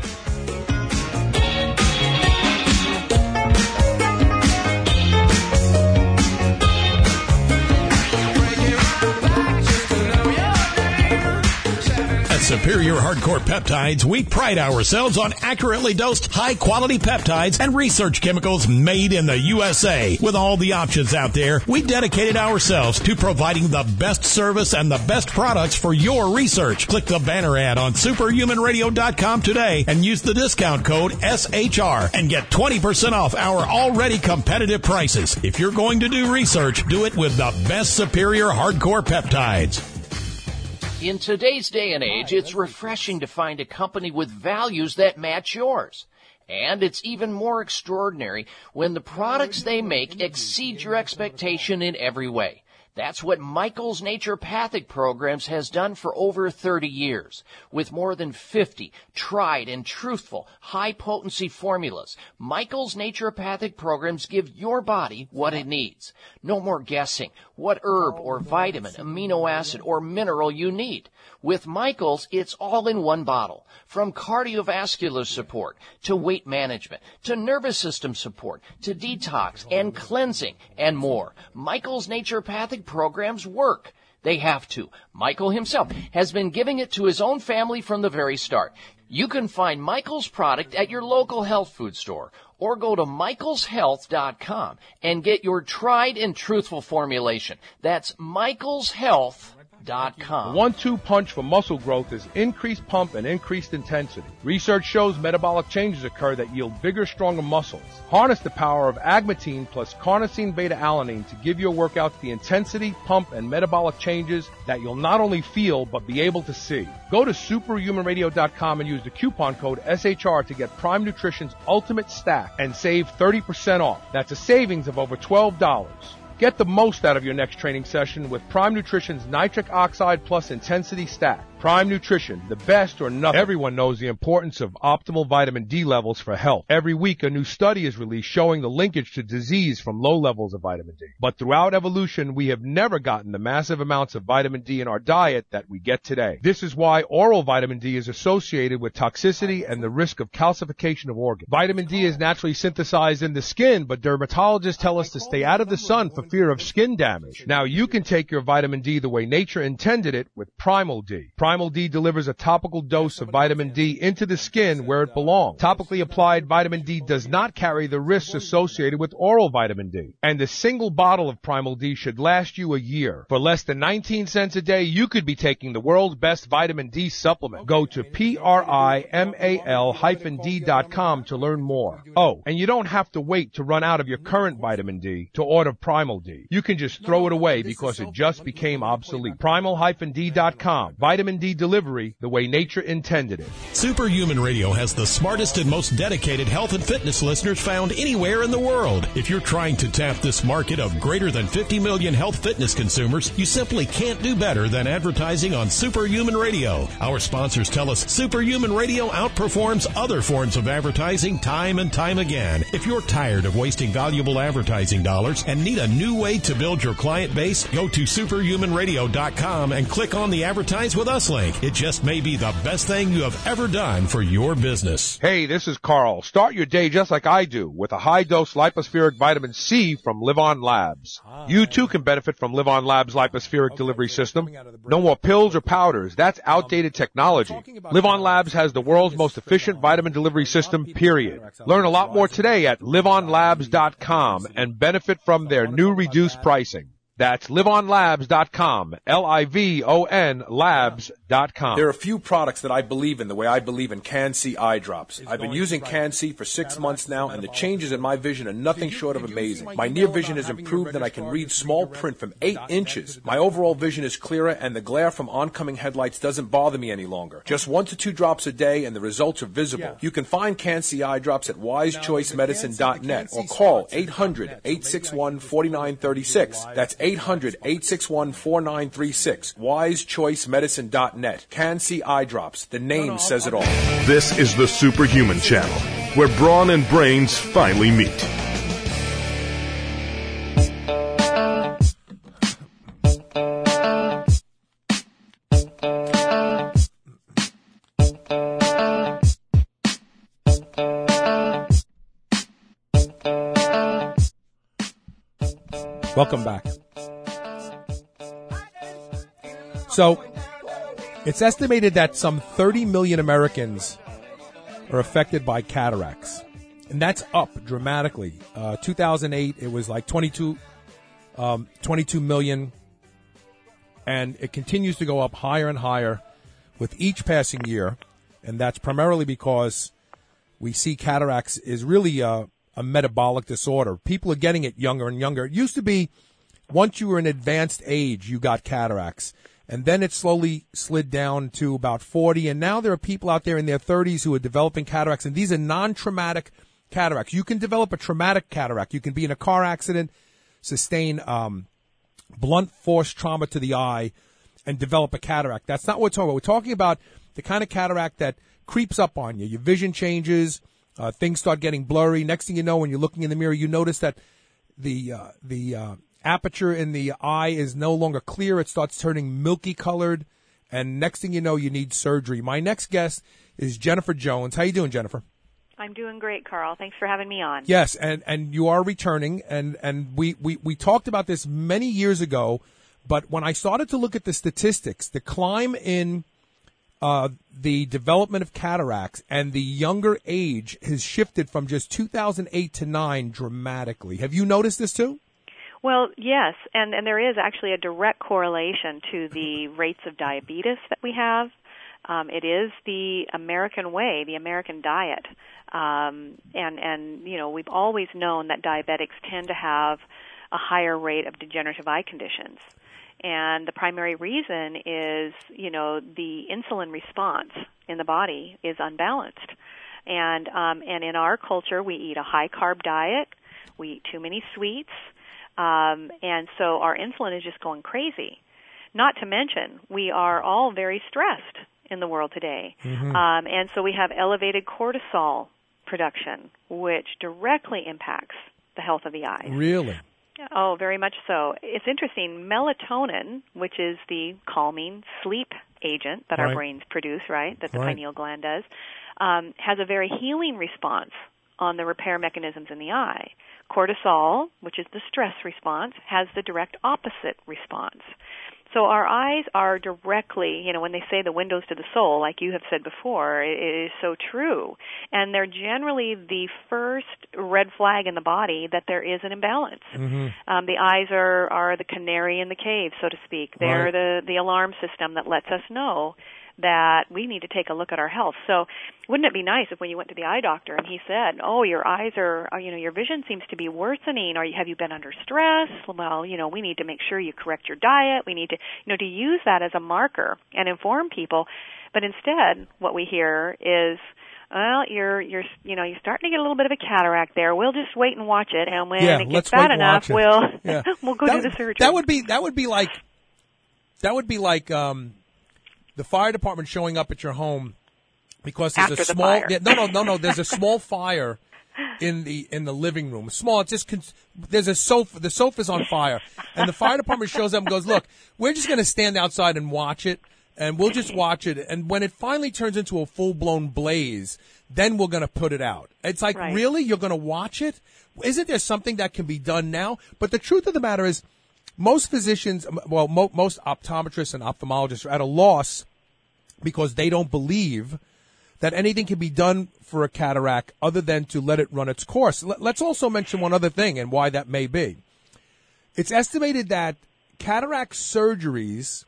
Superior Hardcore Peptides, we pride ourselves on accurately dosed, high-quality peptides and research chemicals made in the U S A. With all the options out there, we dedicated ourselves to providing the best service and the best products for your research. Click the banner ad on superhuman radio dot com today and use the discount code S H R and get twenty percent off our already competitive prices. If you're going to do research, do it with the best Superior Hardcore Peptides.
In today's day and age, it's refreshing to find a company with values that match yours. And it's even more extraordinary when the products they make exceed your expectation in every way. That's what Michael's Naturopathic Programs has done for over thirty years. With more than fifty tried and truthful, high-potency formulas, Michael's Naturopathic Programs give your body what it needs. No more guessing what herb or vitamin, amino acid, or mineral you need. With Michael's, it's all in one bottle. From cardiovascular support, to weight management, to nervous system support, to detox and cleansing, and more. Michael's Naturopathic Programs work. They have to. Michael himself has been giving it to his own family from the very start. You can find Michael's product at your local health food store or go to michaels health dot com and get your tried and truthful formulation. That's michaels health dot com.
The one-two punch for muscle growth is increased pump and increased intensity. Research shows metabolic changes occur that yield bigger, stronger muscles. Harness the power of agmatine plus carnosine beta-alanine to give your workouts the intensity, pump, and metabolic changes that you'll not only feel but be able to see. Go to superhuman radio dot com and use the coupon code S H R to get Prime Nutrition's Ultimate Stack and save thirty percent off. That's a savings of over twelve dollars. Get the most out of your next training session with Prime Nutrition's Nitric Oxide Plus Intensity Stack. Prime Nutrition, the best or nothing. Everyone knows the importance of optimal vitamin D levels for health. Every week, a new study is released showing the linkage to disease from low levels of vitamin D. But throughout evolution, we have never gotten the massive amounts of vitamin D in our diet that we get today. This is why oral vitamin D is associated with toxicity and the risk of calcification of organs. Vitamin D is naturally synthesized in the skin, but dermatologists tell us to stay out of the sun for fear of skin damage. Now you can take your vitamin D the way nature intended it with Primal D. Primal D delivers a topical dose of vitamin D into the skin where it belongs. Topically applied vitamin D does not carry the risks associated with oral vitamin D. And a single bottle of Primal D should last you a year. For less than nineteen cents a day, you could be taking the world's best vitamin D supplement. Go to P R I M A L D dot com to learn more. Oh, and you don't have to wait to run out of your current vitamin D to order Primal D. You can just throw it away because it just became obsolete. Primal D dot com. Vitamin D D delivery the way nature intended it.
Superhuman Radio has the smartest and most dedicated health and fitness listeners found anywhere in the world. If you're trying to tap this market of greater than fifty million health fitness consumers, you simply can't do better than advertising on Superhuman Radio. Our sponsors tell us Superhuman Radio outperforms other forms of advertising time and time again. If you're tired of wasting valuable advertising dollars and need a new way to build your client base, go to superhuman radio dot com and click on the Advertise with Us link. It just may be the best thing you have ever done for your business.
Hey, this is Carl. Start your day just like I do with a high-dose lipospheric vitamin C from Live On Labs. You too can benefit from Live On Labs lipospheric delivery system. No more pills or powders. That's outdated technology. Live On Labs has the world's most efficient vitamin delivery system, period. Learn a lot more today at live on labs dot com and benefit from their new reduced pricing. That's live on labs dot com, L I V O N labs dot com.
There are a few products that I believe in the way I believe in Can-C eye drops. I've been using Can-C for six months now, and the changes in my vision are nothing short of amazing. My near vision has improved, and I can read small print from eight inches. My overall vision is clearer, and the glare from oncoming headlights doesn't bother me any longer. Just one to two drops a day, and the results are visible. You can find Can-C eye drops at wise choice medicine dot net or call eight hundred, eight six one, four nine three six. That's eight hundred, eight six one, four nine three six. wise choice medicine dot net. Can-C eye drops. The name says it all.
This is the Superhuman Channel, where brawn and brains finally meet.
Welcome back. So, it's estimated that some thirty million Americans are affected by cataracts. And that's up dramatically. Uh, two thousand eight, it was like twenty-two, um, twenty-two million. And it continues to go up higher and higher with each passing year. And that's primarily because we see cataracts is really a, a metabolic disorder. People are getting it younger and younger. It used to be once you were in advanced age, you got cataracts. And then it slowly slid down to about forty. And now there are people out there in their thirties who are developing cataracts. And these are non-traumatic cataracts. You can develop a traumatic cataract. You can be in a car accident, sustain um, blunt force trauma to the eye, and develop a cataract. That's not what we're talking about. We're talking about the kind of cataract that creeps up on you. Your vision changes. Uh, things start getting blurry. Next thing you know, when you're looking in the mirror, you notice that the uh, the uh, aperture in the eye is no longer clear. It starts turning milky colored, and next thing you know, you need surgery. My next guest is Jennifer Jones. How you doing, Jennifer?
I'm doing great, Carl. Thanks for having me on.
Yes, and, and you are returning, and, and we, we, we talked about this many years ago, but when I started to look at the statistics, the climb in uh, the development of cataracts and the younger age has shifted from just two thousand eight to nine dramatically. Have you noticed this too?
Well, yes, and, and there is actually a direct correlation to the rates of diabetes that we have. Um, it is the American way, the American diet. Um, and, and, you know, we've always known that diabetics tend to have a higher rate of degenerative eye conditions. And the primary reason is, you know, the insulin response in the body is unbalanced. And, um, and in our culture, we eat a high-carb diet. We eat too many sweets. Um, and so our insulin is just going crazy. Not to mention, we are all very stressed in the world today. Mm-hmm. Um, and so we have elevated cortisol production, which directly impacts the health of the eyes.
Really?
Oh, very much so. It's interesting. Melatonin, which is the calming sleep agent that right. our brains produce, right, that the right. pineal gland does, um, has a very healing response on the repair mechanisms in the eye. Cortisol, which is the stress response, has the direct opposite response. So our eyes are directly, you know, when they say the windows to the soul, like you have said before, it is so true. And they're generally the first red flag in the body that there is an imbalance. Mm-hmm. Um, the eyes are, are the canary in the cave, so to speak. They're right. the, the alarm system that lets us know that we need to take a look at our health. So wouldn't it be nice if when you went to the eye doctor and he said, oh, your eyes are, you know, your vision seems to be worsening, or have you been under stress? Well, you know, we need to make sure you correct your diet. We need to, you know, to use that as a marker and inform people. But instead, what we hear is, well, you're, you're, you know, you're starting to get a little bit of a cataract there. We'll just wait and watch it, and when
yeah,
it gets bad enough, we'll
yeah.
we'll go
that,
do the surgery.
That would be that would be like that would be like um, the fire department showing up at your home because there's
After
a
the
small
fire.
yeah, no no no no there's a small fire in the in the living room. Small, it's just con- there's a sofa. The sofa's on fire, and the fire department shows up and goes, "Look, we're just going to stand outside and watch it." And we'll just watch it. And when it finally turns into a full-blown blaze, then we're going to put it out. It's like,
right.
Really? You're going to watch it? Isn't there something that can be done now? But the truth of the matter is, most physicians, well, mo- most optometrists and ophthalmologists are at a loss because they don't believe that anything can be done for a cataract other than to let it run its course. L- let's also mention one other thing and why that may be. It's estimated that cataract surgeries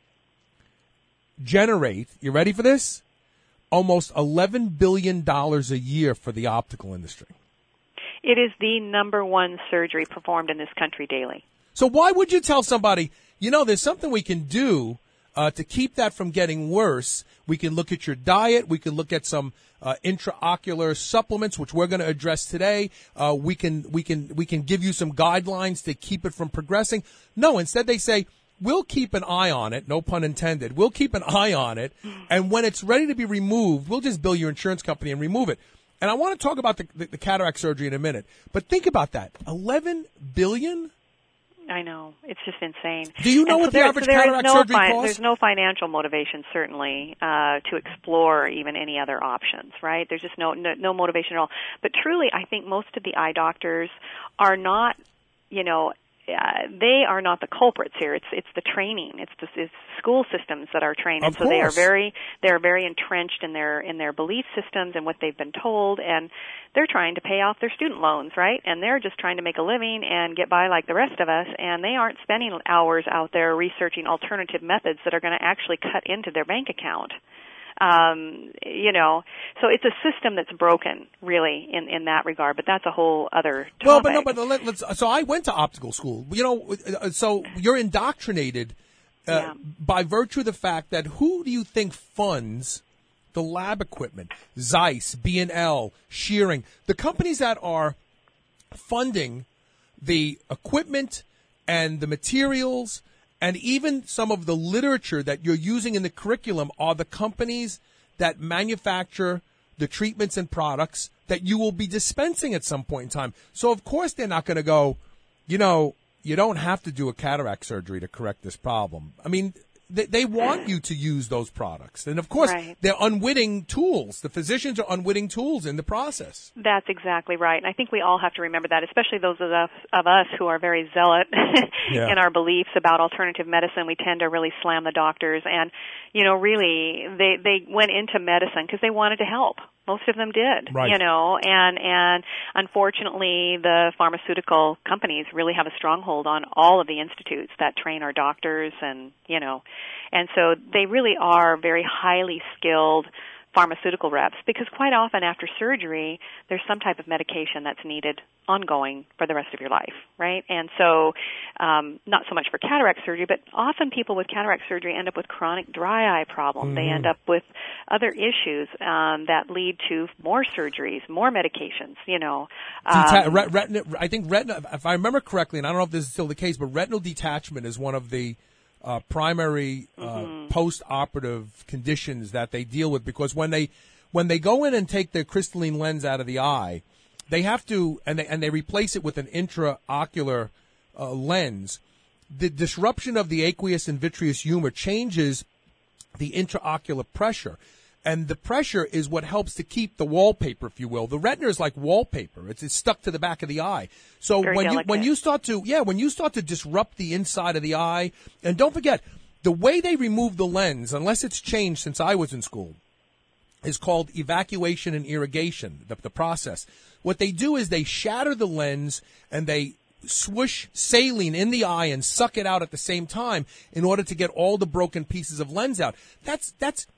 generate, you ready for this? Almost eleven billion dollars a year for the optical industry.
It is the number one surgery performed in this country daily.
So why would you tell somebody, you know, there's something we can do uh, to keep that from getting worse? We can look at your diet. We can look at some uh, intraocular supplements, which we're going to address today. Uh, we can we can we can give you some guidelines to keep it from progressing. No, instead they say, we'll keep an eye on it, no pun intended. We'll keep an eye on it, and when it's ready to be removed, we'll just bill your insurance company and remove it. And I want to talk about the, the, the cataract surgery in a minute, but think about that. eleven billion dollars?
I know. It's just insane.
Do you know
and
what
so
the
there,
average
so there
cataract
is no
surgery
fi-
costs?
There's no financial motivation, certainly, uh, to explore even any other options, right? There's just no, no, no motivation at all. But truly, I think most of the eye doctors are not, you know, Uh, they are not the culprits here. It's it's the training. It's the it's school systems that are trained, and
Of
so they are
course.
very they are very entrenched in their in their belief systems and what they've been told, and they're trying to pay off their student loans, right? And they're just trying to make a living and get by like the rest of us, and they aren't spending hours out there researching alternative methods that are going to actually cut into their bank account. Um, you know, so it's a system that's broken, really, in, in that regard. But that's a whole other topic.
Well, but no, but let, let's. So I went to optical school. You know, uh, so you're indoctrinated uh,
Yeah.
by virtue of the fact that who do you think funds the lab equipment? Zeiss, B and L, Shearing, the companies that are funding the equipment and the materials. And even some of the literature that you're using in the curriculum are the companies that manufacture the treatments and products that you will be dispensing at some point in time. So, of course, they're not going to go, you know, you don't have to do a cataract surgery to correct this problem. I mean, they, they want you to use those products. And, of course,
Right.
they're unwitting tools. The physicians are unwitting tools in the process.
That's exactly right. And I think we all have to remember that, especially those of us, of us who are very zealot
Yeah.
in our beliefs about alternative medicine. We tend to really slam the doctors. And, you know, really, they, they went into medicine because they wanted to help. Most of them did,
Right.
you know, and, and unfortunately the pharmaceutical companies really have a stronghold on all of the institutes that train our doctors and, you know, and so they really are very highly skilled pharmaceutical reps because quite often after surgery there's some type of medication that's needed ongoing for the rest of your life, right? And so um, not so much for cataract surgery, but often people with cataract surgery end up with chronic dry eye problems.
Mm-hmm.
They end up with other issues um, that lead to more surgeries, more medications, you know.
Deta-
Um,
ret- retina, I think retina, if I remember correctly, and I don't know if this is still the case, but retinal detachment is one of the uh, primary uh,
Mm-hmm.
post-operative conditions that they deal with because when they when they go in and take the crystalline lens out of the eye, they have to and they and they replace it with an intraocular uh, lens. The disruption of the aqueous and vitreous humor changes the intraocular pressure. And the pressure is what helps to keep the wallpaper, if you will. The retina is like wallpaper. It's, it's stuck to the back of the eye. So
Very
when you
delicate.
when you start to yeah, when you start to disrupt the inside of the eye, and don't forget, the way they remove the lens, unless it's changed since I was in school, is called evacuation and irrigation, the, the process. What they do is they shatter the lens and they swoosh saline in the eye and suck it out at the same time in order to get all the broken pieces of lens out. That's that's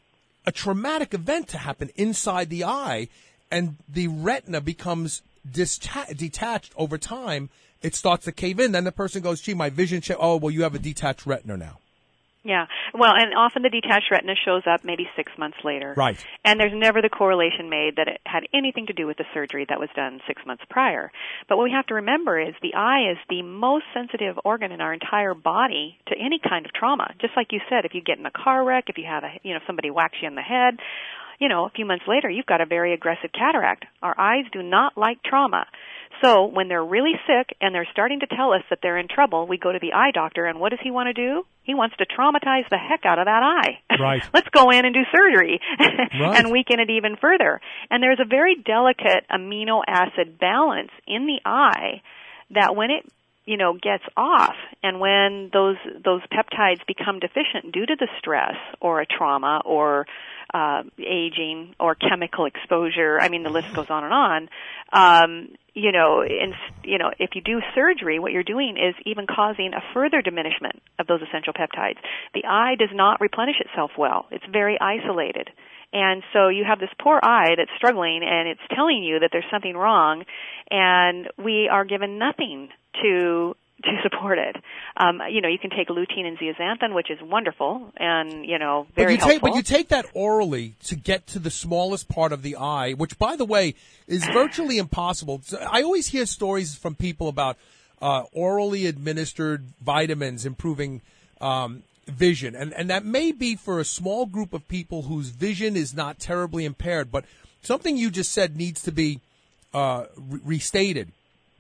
a traumatic event to happen inside the eye, and the retina becomes dista- detached over time. It starts to cave in. Then the person goes, gee, my vision, ch- oh, well, you have a detached retina now.
Yeah. Well, and often the detached retina shows up maybe six months later.
Right.
And there's never the correlation made that it had anything to do with the surgery that was done six months prior. But what we have to remember is the eye is the most sensitive organ in our entire body to any kind of trauma. Just like you said, if you get in a car wreck, if you have a, you know, somebody whacks you in the head, you know, a few months later, you've got a very aggressive cataract. Our eyes do not like trauma. So when they're really sick and they're starting to tell us that they're in trouble, we go to the eye doctor, and what does he want to do? He wants to traumatize the heck out of that eye.
Right.
Let's go in and do surgery
Right.
and weaken it even further. And there's a very delicate amino acid balance in the eye that when it you know, gets off, and when those those peptides become deficient due to the stress or a trauma or uh, aging or chemical exposure, I mean, the list goes on and on. Um, you know, and you know, if you do surgery, what you're doing is even causing a further diminishment of those essential peptides. The eye does not replenish itself well; it's very isolated. And so you have this poor eye that's struggling, and it's telling you that there's something wrong, and we are given nothing to to support it. Um, you know, you can take lutein and zeaxanthin, which is wonderful, and, you know, very
but you
helpful.
Take, but you take that orally to get to the smallest part of the eye, which, by the way, is virtually impossible. I always hear stories from people about uh, orally administered vitamins improving um vision, and and that may be for a small group of people whose vision is not terribly impaired, but something you just said needs to be uh, re- restated.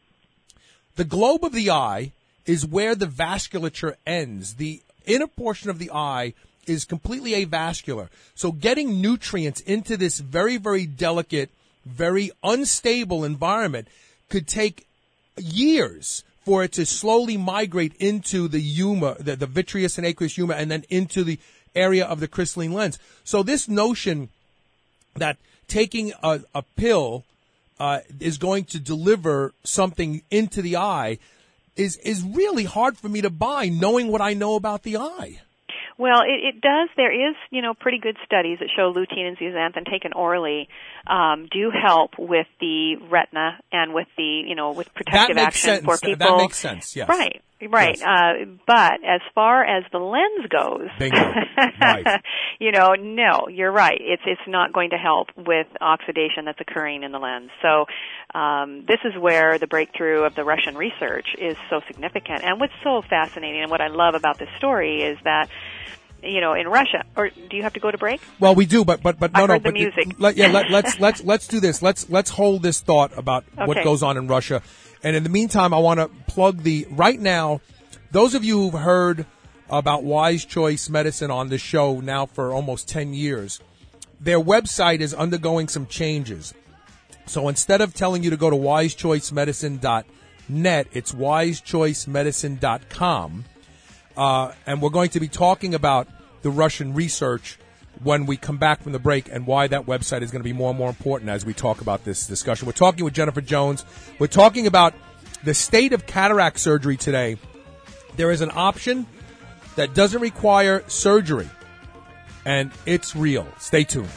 The globe of the eye is where the vasculature ends. The inner portion of the eye is completely avascular. So getting nutrients into this very, very delicate, very unstable environment could take years for it to slowly migrate into the humor, the, the vitreous and aqueous humor, and then into the area of the crystalline lens. So this notion that taking a, a pill uh, is going to deliver something into the eye is is really hard for me to buy, knowing what I know about the eye.
Well, it, it does. There is, you know, pretty good studies that show lutein and zeaxanthin taken orally um, do help with the retina and with the, you know, with protective
that makes
action
sense.
for people.
That makes sense. Yes.
Right. Right.
Yes.
Uh, but as far as the lens goes,
Bingo. Right.
you know, no, you're right. It's it's not going to help with oxidation that's occurring in the lens. So um, this is where the breakthrough of the Russian research is so significant. And what's so fascinating and what I love about this story is that, you know, in Russia, or do you have to go to break?
Well, we do, but but but no,
I
no.
heard the
but
music.
Let, yeah, let, let's let's let's do this. Let's let's hold this thought about what
Okay.
goes on in Russia, and in the meantime, I want to plug the right now. Those of you who've heard about Wise Choice Medicine on this show now for almost ten years, their website is undergoing some changes. So instead of telling you to go to wise choice medicine dot net, it's wise choice medicine dot com. Uh, and we're going to be talking about the Russian research when we come back from the break and why that website is going to be more and more important as we talk about this discussion. We're talking with Jennifer Jones. We're talking about the state of cataract surgery today. There is an option that doesn't require surgery, and it's real. Stay tuned.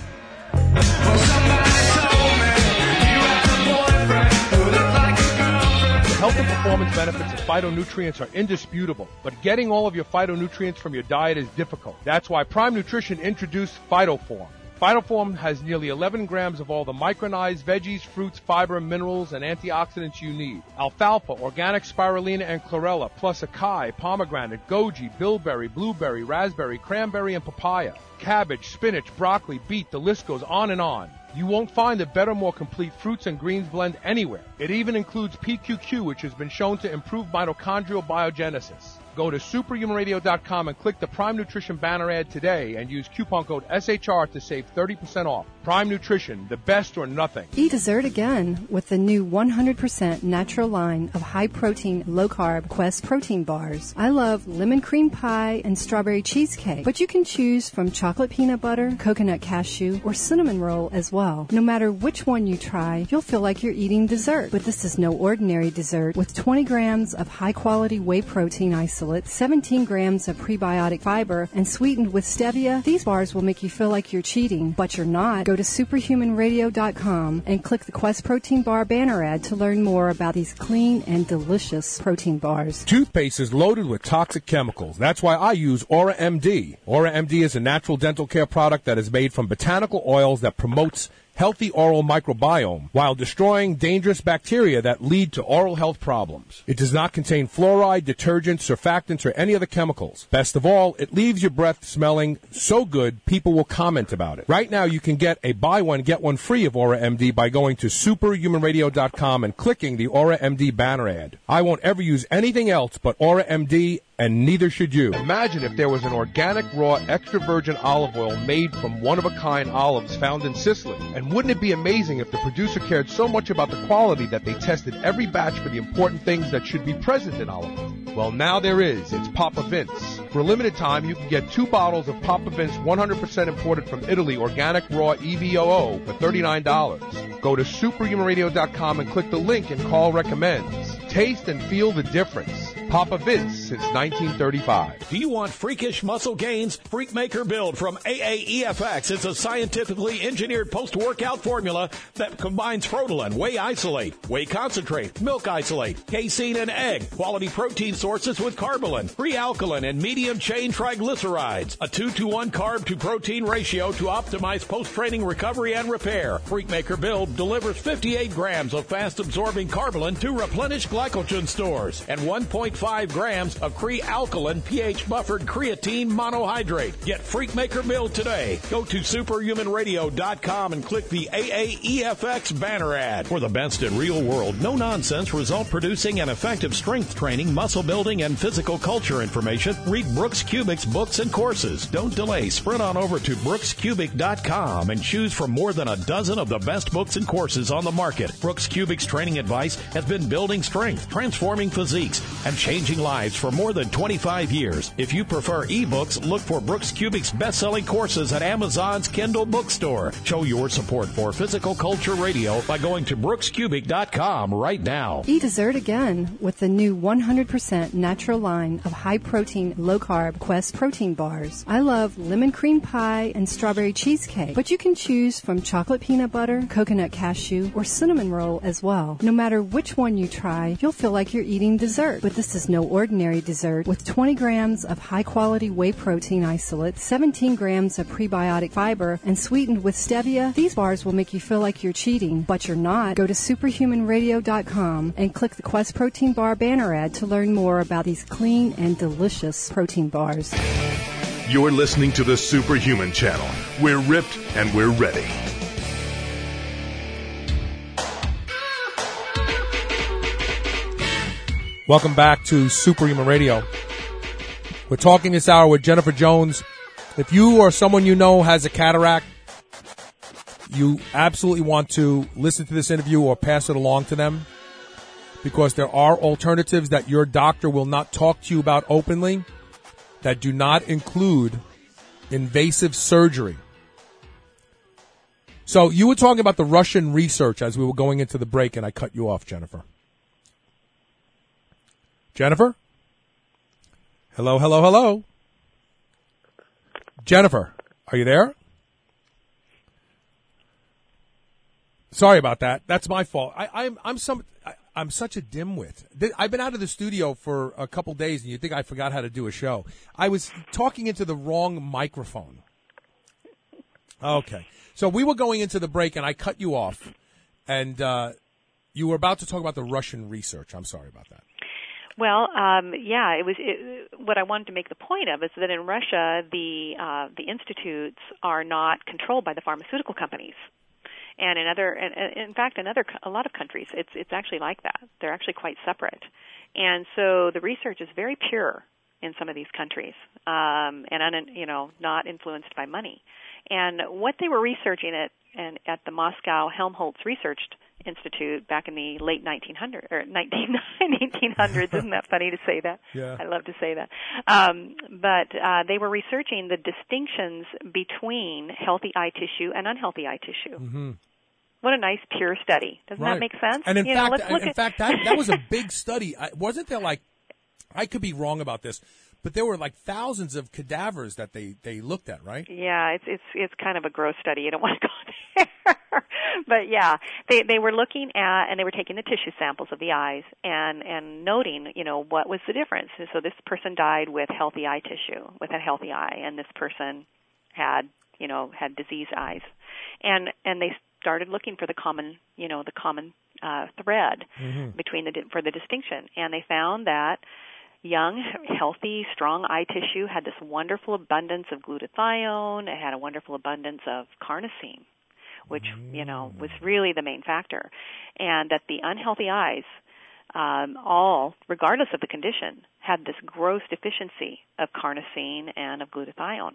The health and performance benefits of phytonutrients are indisputable, but getting all of your phytonutrients from your diet is difficult. That's why Prime Nutrition introduced PhytoForm. PhytoForm has nearly eleven grams of all the micronized veggies, fruits, fiber, minerals, and antioxidants you need. Alfalfa, organic spirulina, and chlorella, plus acai, pomegranate, goji, bilberry, blueberry, raspberry, cranberry, and papaya. Cabbage, spinach, broccoli, beet, the list goes on and on. You won't find a better, more complete fruits and greens blend anywhere. It even includes P Q Q, which has been shown to improve mitochondrial biogenesis. Go to superhuman radio dot com and click the Prime Nutrition banner ad today and use coupon code S H R to save thirty percent off. Prime Nutrition, the best or nothing.
Eat dessert again with the new one hundred percent natural line of high-protein, low-carb Quest protein bars. I love lemon cream pie and strawberry cheesecake, but you can choose from chocolate peanut butter, coconut cashew, or cinnamon roll as well. No matter which one you try, you'll feel like you're eating dessert. But this is no ordinary dessert. With twenty grams of high-quality whey protein isolate, seventeen grams of prebiotic fiber, and sweetened with stevia, these bars will make you feel like you're cheating, but you're not. Go to superhuman radio dot com and click the Quest Protein Bar banner ad to learn more about these clean and delicious protein bars.
Toothpaste is loaded with toxic chemicals. That's why I use Aura M D. Aura M D is a natural dental care product that is made from botanical oils that promotes healthy oral microbiome while destroying dangerous bacteria that lead to oral health problems. It does not contain fluoride, detergents, surfactants, or any other chemicals. Best of all, it leaves your breath smelling so good people will comment about it. Right now, you can get a buy one, get one free of Aura M D by going to superhuman radio dot com and clicking the Aura M D banner ad. I won't ever use anything else but Aura M D, and neither should you.
Imagine if there was an organic, raw, extra virgin olive oil made from one-of-a-kind olives found in Sicily. And wouldn't it be amazing if the producer cared so much about the quality that they tested every batch for the important things that should be present in olive oil? Well, now there is. It's Papa Vince. For a limited time, you can get two bottles of Papa Vince one hundred percent imported from Italy organic raw E V O O for thirty-nine dollars. Go to superhuman radio dot com and click the link and call recommends. Taste and feel the difference. Papa Vince since nineteen thirty-five.
Do you want freakish muscle gains? Freakmaker Build from A A E F X is a scientifically engineered post-workout formula that combines Frotalin, whey isolate, whey concentrate, milk isolate, casein, and egg, quality protein sources with carbolin, free alkaline, and medium-chain triglycerides. A two to one carb to protein ratio to optimize post-training recovery and repair. Freakmaker Build delivers fifty-eight grams of fast-absorbing carbolin to replenish glycogen stores and one point five grams of Cre-Alkaline pH-buffered creatine monohydrate. Get Freakmaker Build today. Go to superhuman radio dot com and click the A A E F X banner ad. For the best in real-world, no-nonsense, result-producing, and effective strength training, muscle building, and physical culture information, read Brooks Kubic's books and courses. Don't delay. Sprint on over to brooks cubic dot com and choose from more than a dozen of the best books and courses on the market. Brooks Kubic's training advice has been building strength, transforming physiques, and changing lives for more than twenty-five years. If you prefer ebooks, look for Brooks Kubic's best-selling courses at Amazon's Kindle bookstore. Show your support for Physical Culture Radio by going to brooks cubic dot com right now.
Eat dessert again with the new one hundred percent natural line of high-protein, low-carb Quest protein bars. I love lemon cream pie and strawberry cheesecake, but you can choose from chocolate peanut butter, coconut cashew, or cinnamon roll as well. No matter which one you try, you'll feel like you're eating dessert. But this is no ordinary dessert. With twenty grams of high-quality whey protein isolate, seventeen grams of prebiotic fiber, and sweetened with stevia, these bars will make you feel like you're cheating, but you're not. Go to superhuman radio dot com and click the Quest Protein Bar banner ad to learn more about these clean and delicious protein bars.
You're listening to the Superhuman Channel. We're ripped and we're ready.
Welcome back to Superhuman Radio. We're talking this hour with Jennifer Jones. If you or someone you know has a cataract, you absolutely want to listen to this interview or pass it along to them, because there are alternatives that your doctor will not talk to you about openly that do not include invasive surgery. So you were talking about the Russian research as we were going into the break, and I cut you off, Jennifer. Jennifer? Hello, hello, hello. Jennifer, are you there? Sorry about that. That's my fault. I, I'm I'm some I, I'm such a dimwit. I've been out of the studio for a couple days, and you think I forgot how to do a show. I was talking into the wrong microphone. Okay. So we were going into the break, and I cut you off, and uh, you were about to talk about the Russian research. I'm sorry about that.
Well, um, yeah, it was. It, what I wanted to make the point of is that in Russia, the uh, the institutes are not controlled by the pharmaceutical companies, and in other, in, in fact, in other a lot of countries, it's it's actually like that. They're actually quite separate, and so the research is very pure in some of these countries, um, and un, you know, not influenced by money. And what they were researching at and at the Moscow Helmholtz Research Institute back in the late nineteen hundreds or nineteen hundreds. Isn't that funny to say that?
Yeah.
I love to say that. Um, but uh, they were researching the distinctions between healthy eye tissue and unhealthy eye tissue.
Mm-hmm.
What a nice pure study. Doesn't
Right.
that make sense?
And in
you know,
fact,
let's look
in
at
fact, that that was a big study. I, wasn't there like, I could be wrong about this, but there were like thousands of cadavers that they, they looked at, right?
Yeah, it's it's it's kind of a gross study. You don't want to go there. But yeah, they they were looking at and they were taking the tissue samples of the eyes and and noting, you know, what was the difference. And so this person died with healthy eye tissue, with a healthy eye, and this person had, you know, had diseased eyes. And and they started looking for the common, you know, the common uh, thread
Mm-hmm.
between the for the distinction, and they found that young, healthy, strong eye tissue had this wonderful abundance of glutathione. It had a wonderful abundance of carnosine, which, you know, was really the main factor. And that the unhealthy eyes, um, all, regardless of the condition, had this gross deficiency of carnosine and of glutathione.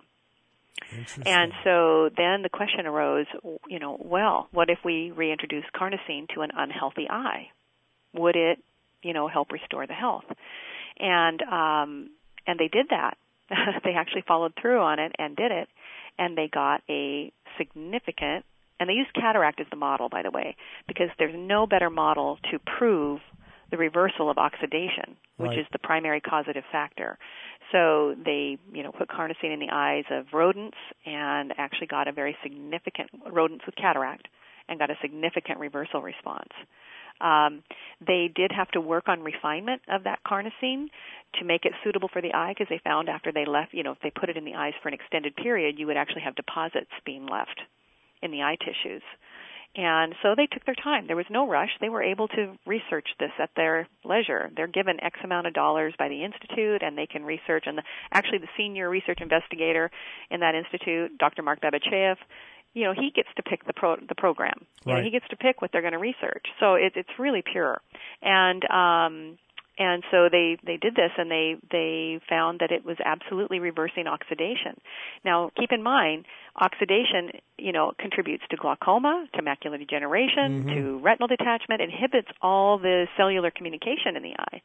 And so then the question arose, you know, well, what if we reintroduce carnosine to an unhealthy eye? Would it, you know, help restore the health? And um, and they did that. They actually followed through on it and did it, and they got a significant, and they used cataract as the model, by the way, because there's no better model to prove the reversal of oxidation, which
Right.
is the primary causative factor. So they, you know, put carnosine in the eyes of rodents and actually got a very significant, rodents with cataract, and got a significant reversal response. Um, they did have to work on refinement of that carnosine to make it suitable for the eye, because they found after they left, you know, if they put it in the eyes for an extended period, you would actually have deposits being left in the eye tissues. And so they took their time. There was no rush. They were able to research this at their leisure. They're given X amount of dollars by the institute, and they can research. And the, actually, the senior research investigator in that institute, Doctor Mark Babachev, you know, he gets to pick the pro, the program. You know,
Right.
he gets to pick what they're going to research. So it, it's really pure. And um, and so they, they did this, and they, they found that it was absolutely reversing oxidation. Now, keep in mind, oxidation, you know, contributes to glaucoma, to macular degeneration,
Mm-hmm.
to retinal detachment, inhibits all the cellular communication in the eye.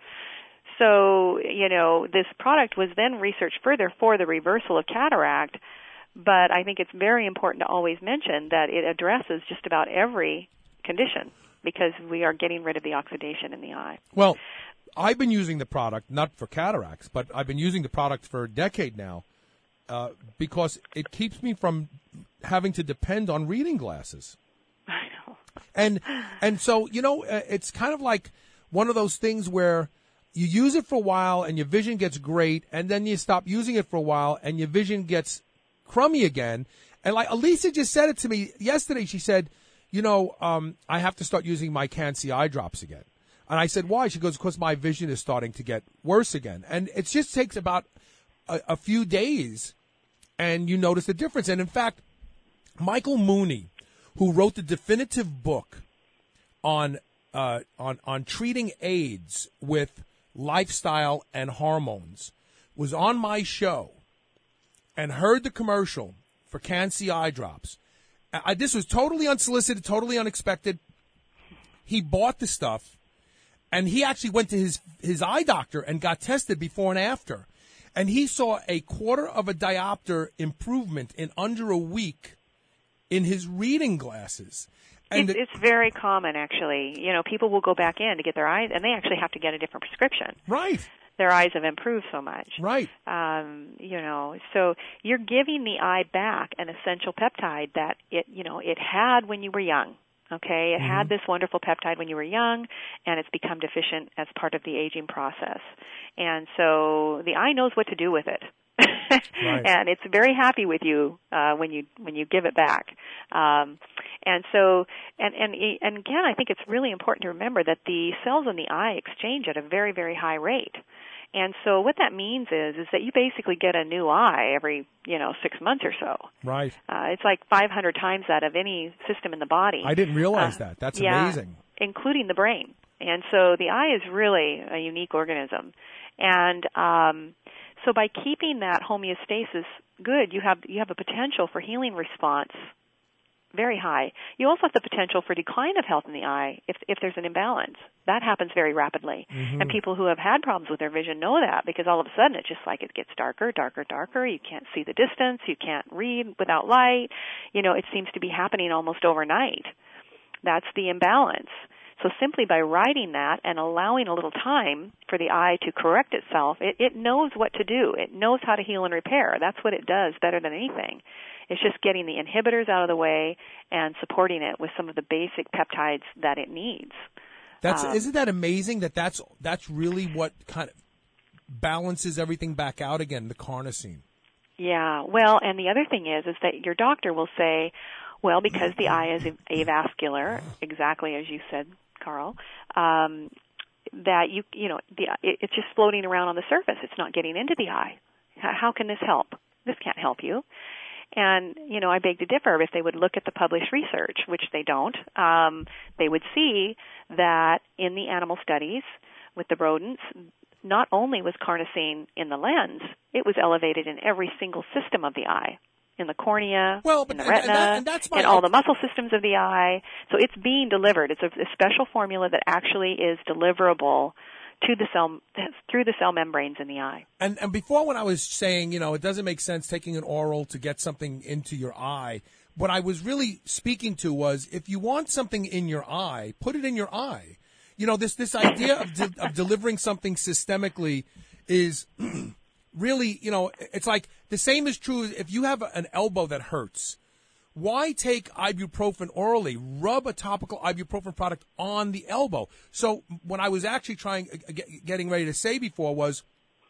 So, you know, this product was then researched further for the reversal of cataract, but I think it's very important to always mention that it addresses just about every condition, because we are getting rid of the oxidation in the eye.
Well, I've been using the product, not for cataracts, but I've been using the product for a decade now uh, because it keeps me from having to depend on reading glasses.
I know.
And and so, you know, uh, it's kind of like one of those things where you use it for a while and your vision gets great, and then you stop using it for a while and your vision gets crummy again. And like Elisa just said it to me yesterday, she said, you know, um, I have to start using my Can-C eye drops again. And I said, why? She goes, because my vision is starting to get worse again. And it just takes about a, a few days, and you notice the difference. And in fact, Michael Mooney, who wrote the definitive book on uh, on on treating AIDS with lifestyle and hormones, was on my show and heard the commercial for Can-C eye drops. I, this was totally unsolicited, totally unexpected. He bought the stuff, and he actually went to his, his eye doctor and got tested before and after. And he saw a quarter of a diopter improvement in under a week in his reading glasses. And
It's, it's very common, actually. You know, people will go back in to get their eyes, and they actually have to get a different prescription.
Right.
Their eyes have improved so much.
Right.
Um, you know, so you're giving the eye back an essential peptide that it, you know, it had when you were young. Okay, it
Mm-hmm.
had this wonderful peptide when you were young, and it's become deficient as part of the aging process. And so the eye knows what to do with it.
Right.
And it's very happy with you uh, when you when you give it back. Um, and so, and, and and again, I think it's really important to remember that the cells in the eye exchange at a very, very high rate. And so what that means is is that you basically get a new eye every, you know, six months or so.
Right.
Uh, it's like five hundred times that of any system in the body.
I didn't realize
Uh,
that. That's
yeah,
amazing.
Including the brain. And so the eye is really a unique organism. And um, so by keeping that homeostasis good, you have you have a potential for healing response very high. You also have the potential for decline of health in the eye if if there's an imbalance. That happens very rapidly. Mm-hmm. And people who have had problems with their vision know that, because all of a sudden it's just like it gets darker, darker, darker. You can't see the distance. You can't read without light. You know, it seems to be happening almost overnight. That's the imbalance. So simply by writing that and allowing a little time for the eye to correct itself, it, it knows what to do. It knows how to heal and repair. That's what it does better than anything. It's just getting the inhibitors out of the way and supporting it with some of the basic peptides that it needs.
That's
um,
isn't that amazing that that's that's really what kind of balances everything back out again, the carnosine.
Yeah. Well, and the other thing is is that your doctor will say, well, because the eye is avascular, exactly as you said, Carl, um, that you you know the it, it's just floating around on the surface. It's not getting into the eye. How, how can this help? This can't help you. And, you know, I beg to differ. If they would look at the published research, which they don't, um, they would see that in the animal studies with the rodents, not only was carnosine in the lens, it was elevated in every single system of the eye, in the cornea,
well, but,
in the
and,
retina,
and that, and that's my,
in all the muscle systems of the eye. So it's being delivered. It's a, a special formula that actually is deliverable to the cell, through the cell membranes in the eye.
And and before, when I was saying, you know, it doesn't make sense taking an oral to get something into your eye, what I was really speaking to was, if you want something in your eye, put it in your eye. You know, this this idea of de- of delivering something systemically is really, you know, it's like the same is true if you have an elbow that hurts. Why take ibuprofen orally? Rub a topical ibuprofen product on the elbow. So what I was actually trying, getting ready to say before was,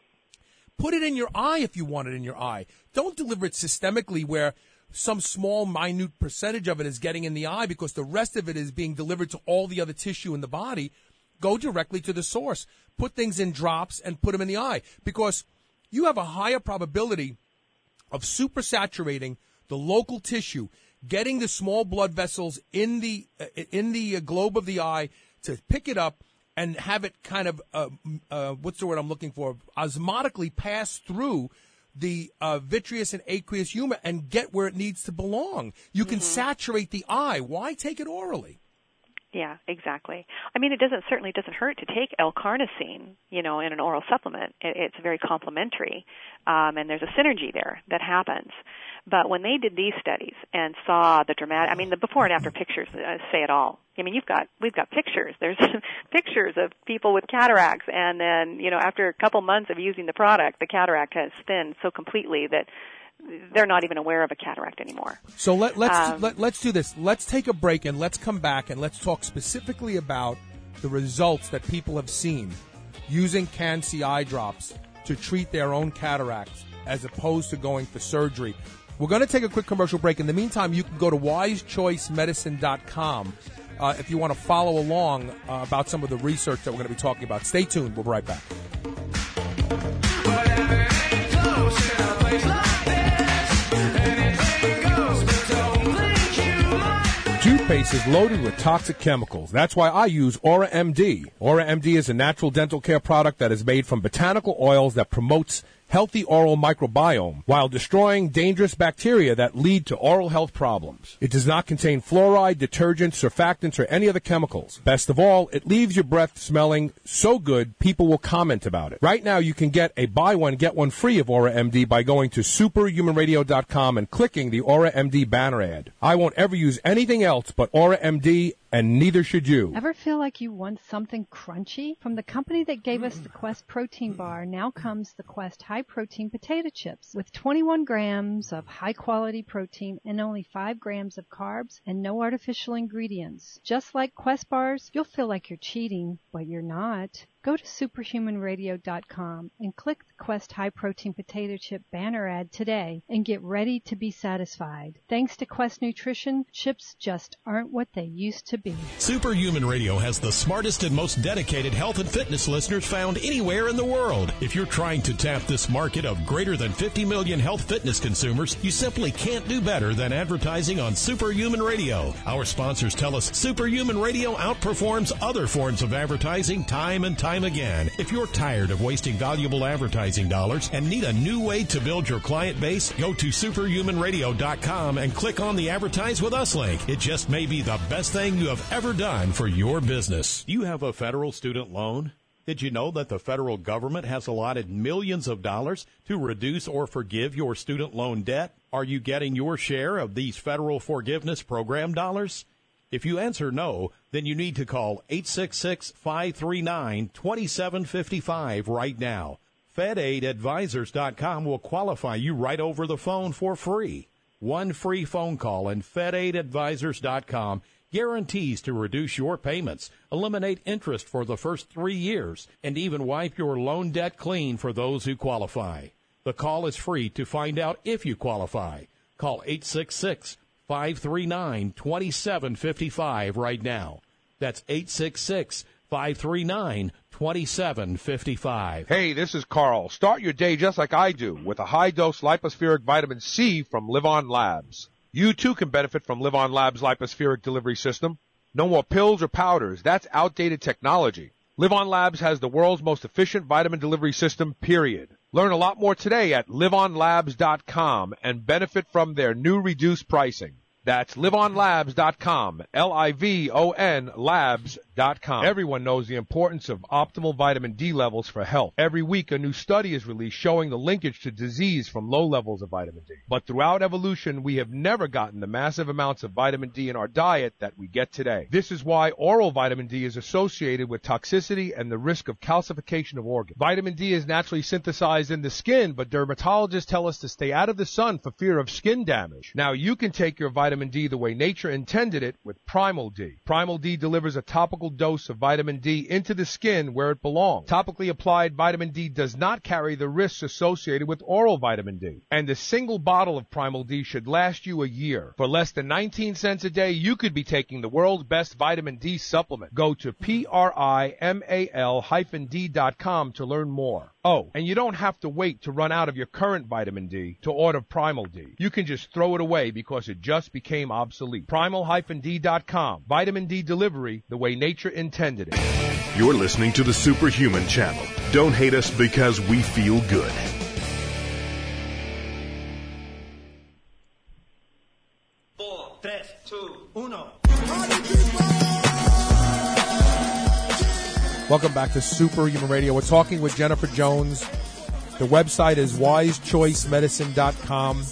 put it in your eye if you want it in your eye. Don't deliver it systemically where some small, minute percentage of it is getting in the eye because the rest of it is being delivered to all the other tissue in the body. Go directly to the source. Put things in drops and put them in the eye, because you have a higher probability of supersaturating the local tissue, getting the small blood vessels in the uh, in the uh, globe of the eye to pick it up and have it kind of uh, uh, what's the word I'm looking for? Osmotically pass through the uh, vitreous and aqueous humor and get where it needs to belong. You can mm-hmm. saturate the eye. Why take it orally?
Yeah, exactly. I mean, it doesn't certainly doesn't hurt to take L-carnosine, you know, in an oral supplement. It, it's very complementary, um, and there's a synergy there that happens. But when they did these studies and saw the dramatic, I mean, the before and after pictures uh, say it all. I mean, you've got, we've got pictures. There's pictures of people with cataracts, and then, you know, after a couple months of using the product, the cataract has thinned so completely that they're not even aware of a cataract anymore.
So let, let's
um,
let, let's do this. Let's take a break and let's come back and let's talk specifically about the results that people have seen using Can-C eye drops to treat their own cataracts as opposed to going for surgery. We're going to take a quick commercial break. In the meantime, you can go to wise choice medicine dot com uh, if you want to follow along uh, about some of the research that we're going to be talking about. Stay tuned. We'll be right back. Toothpaste is loaded with toxic chemicals. That's why I use Aura M D. Aura M D is a natural dental care product that is made from botanical oils that promotes healthy oral microbiome while destroying dangerous bacteria that lead to oral health problems. It does not contain fluoride, detergents, surfactants, or any other chemicals. Best of all, it leaves your breath smelling so good people will comment about it. Right now, you can get a buy one, get one free of Aura M D by going to superhuman radio dot com and clicking the Aura M D banner ad. I won't ever use anything else but Aura M D, and neither should you.
Ever feel like you want something crunchy? From the company that gave us the Quest protein bar, now comes the Quest high protein potato chips with twenty-one grams of high quality protein and only five grams of carbs and no artificial ingredients. Just like Quest bars, you'll feel like you're cheating, but you're not. Go to superhuman radio dot com and click the Quest High Protein Potato Chip banner ad today and get ready to be satisfied. Thanks to Quest Nutrition, chips just aren't what they used to be.
Superhuman Radio has the smartest and most dedicated health and fitness listeners found anywhere in the world. If you're trying to tap this market of greater than fifty million health fitness consumers, you simply can't do better than advertising on Superhuman Radio. Our sponsors tell us Superhuman Radio outperforms other forms of advertising time and time time again. If you're tired of wasting valuable advertising dollars and need a new way to build your client base, go to superhuman radio dot com and click on the Advertise with Us link. It just may be the best thing you have ever done for your business. Do you have a federal student loan? Did you know that the federal government has allotted millions of dollars to reduce or forgive your student loan debt? Are you getting your share of these federal forgiveness program dollars? If you answer no, then you need to call eight six six, five three nine, two seven five five right now. Fed Aid Advisors dot com will qualify you right over the phone for free. One free phone call and Fed Aid Advisors dot com guarantees to reduce your payments, eliminate interest for the first three years, and even wipe your loan debt clean for those who qualify. The call is free to find out if you qualify. Call eight six six, five three nine, two seven five five right now. That's eight six six, five three nine, two seven five five.
Hey, this is Carl. Start your day just like I do with a high-dose lipospheric vitamin C from Live On Labs. You, too, can benefit from Live On Labs' lipospheric delivery system. No more pills or powders. That's outdated technology. Live On Labs has the world's most efficient vitamin delivery system, period. Learn a lot more today at live on labs dot com and benefit from their new reduced pricing. That's live on labs dot com, L I V O N labs dot com. Everyone knows the importance of optimal vitamin D levels for health. Every week, a new study is released showing the linkage to disease from low levels of vitamin D. But throughout evolution, we have never gotten the massive amounts of vitamin D in our diet that we get today. This is why oral vitamin D is associated with toxicity and the risk of calcification of organs. Vitamin D is naturally synthesized in the skin, but dermatologists tell us to stay out of the sun for fear of skin damage. Now, you can take your vitamin Vitamin D the way nature intended it with Primal D. Primal D delivers a topical dose of vitamin D into the skin where it belongs. Topically applied vitamin D does not carry the risks associated with oral vitamin D. And a single bottle of Primal D should last you a year. For less than nineteen cents a day, you could be taking the world's best vitamin D supplement. Go to primal D dot com to learn more. Oh, and you don't have to wait to run out of your current vitamin D to order Primal D. You can just throw it away because it just became obsolete. primal D dot com. Vitamin D delivery the way nature intended it.
You're listening to the Superhuman Channel. Don't hate us because we feel good.
Four, tres, two, uno.
Welcome back to Superhuman Radio. We're talking with Jennifer Jones. The website is wise choice medicine dot com.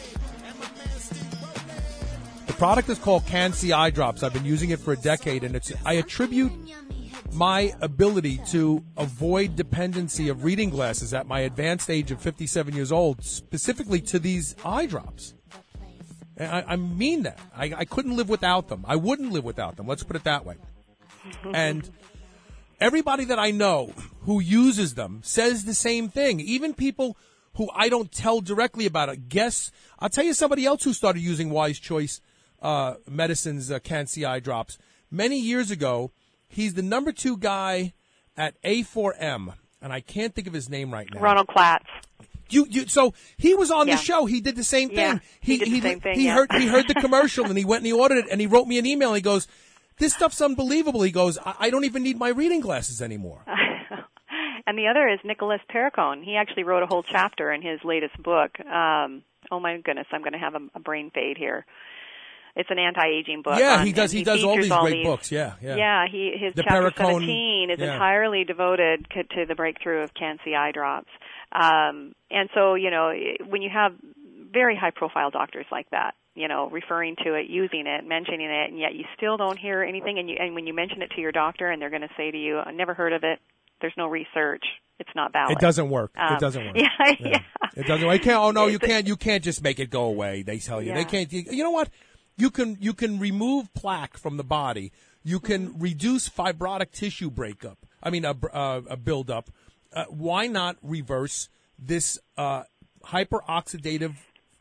The product is called Can-C Eye Drops. I've been using it for a decade, and it's I attribute my ability to avoid dependency of reading glasses at my advanced age of fifty-seven years old, specifically to these eye drops. And I, I mean that. I, I couldn't live without them. I wouldn't live without them. Let's put it that way. And everybody that I know who uses them says the same thing. Even people who I don't tell directly about it. Guess, I'll tell you somebody else who started using Wise Choice uh, Medicine's uh, Can-C Eye Drops. Many years ago, he's the number two guy at A four M, and I can't think of his name right now.
Ronald Platts.
You, you, so he was on
Yeah.
the show. He did the same thing.
Yeah, he did the same thing,
He
yeah.
heard, he heard the commercial and he went and he ordered it and he wrote me an email. And he goes, "This stuff's unbelievable." He goes, I, I don't even need my reading glasses anymore.
And the other is Nicholas Perricone. He actually wrote a whole chapter in his latest book. Um, oh my goodness, I'm going to have a, a brain fade here. It's an anti-aging book.
Yeah,
on,
he does. He,
he
does all
features
these great books. Yeah, yeah.
Yeah, he his
The
chapter
Perricone,
seventeen is
yeah.
entirely devoted to, to the breakthrough of Can-C Eye Drops. Um, and so, you know, when you have very high-profile doctors like that, you know, referring to it, using it, mentioning it, and yet you still don't hear anything, and you and when you mention it to your doctor, and they're going to say to you, "I never heard of it. There's no research. It's not valid."
It doesn't work.
Um,
it doesn't work.
Yeah, yeah.
yeah. It doesn't work. You can't, oh no, you can't. You can't just make it go away. They tell you
Yeah.
they can't. You know what? You can you can remove plaque from the body. You can
Mm-hmm.
reduce fibrotic tissue breakup. I mean, a, a, a buildup. Uh, why not reverse this uh, hyperoxidative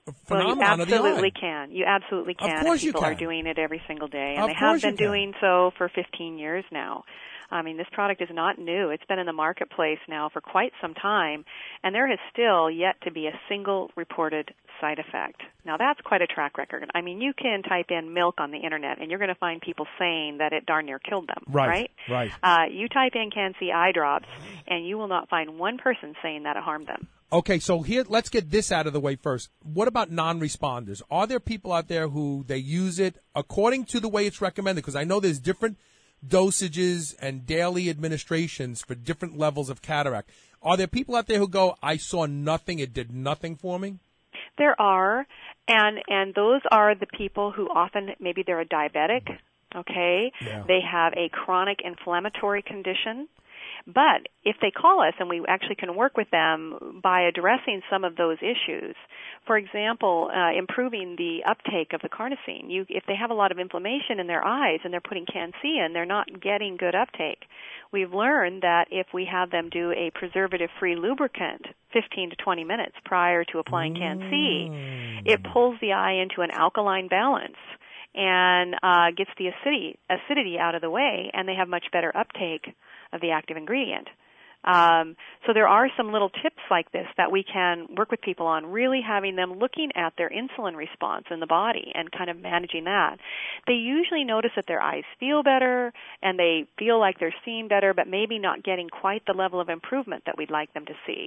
phenomenon
well, you
of the eye.
absolutely can. You absolutely can.
Of course
and people
you
are
can.
doing it every single day, and
Of
they have
course you
been
can.
doing so for fifteen years now. I mean, this product is not new. It's been in the marketplace now for quite some time, and there has still yet to be a single reported side effect. Now, that's quite a track record. I mean, you can type in milk on the Internet, and you're going to find people saying that it darn near killed them,
Right,
right?
right.
Uh, you type in Can-C eye drops, and you will not find one person saying that it harmed them.
Okay, so here, let's get this out of the way first. What about non-responders? Are there people out there who they use it according to the way it's recommended? Because I know there's different dosages and daily administrations for different levels of cataract. Are there people out there who go, I saw nothing, it did nothing for me?
There are, and and those are the people who often, maybe they're a diabetic, okay?
Yeah.
They have a chronic inflammatory condition. But if they call us and we actually can work with them by addressing some of those issues, for example, uh, improving the uptake of the carnosine. You, if they have a lot of inflammation in their eyes and they're putting Can-C in, they're not getting good uptake. We've learned that if we have them do a preservative-free lubricant fifteen to twenty minutes prior to applying Can-C, it pulls the eye into an alkaline balance and uh, gets the acidity, acidity out of the way, and they have much better uptake of the active ingredient. Um, so there are some little tips like this that we can work with people on, really having them looking at their insulin response in the body and kind of managing that. They usually notice that their eyes feel better and they feel like they're seeing better, but maybe not getting quite the level of improvement that we'd like them to see.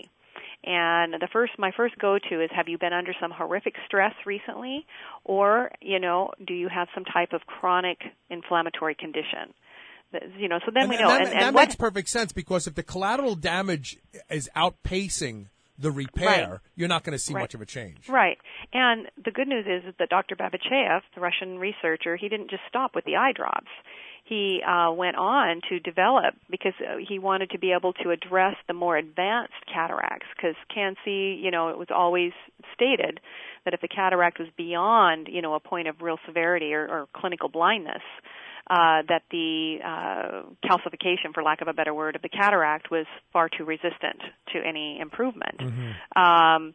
And the first, my first go-to is, have you been under some horrific stress recently? Or, you know, do you have some type of chronic inflammatory condition? You know, so then
and,
we know.
And that,
and, and
that
what,
makes perfect sense, because if the collateral damage is outpacing the repair,
right.
you're not going to see
right.
much of a change.
Right. And the good news is that Doctor Babachev, the Russian researcher, he didn't just stop with the eye drops. He uh, went on to develop, because he wanted to be able to address the more advanced cataracts, because Can-C, you know, it was always stated that if the cataract was beyond, you know, a point of real severity or, or clinical blindness, Uh, that the uh, calcification, for lack of a better word, of the cataract was far too resistant to any improvement.
Mm-hmm.
Um,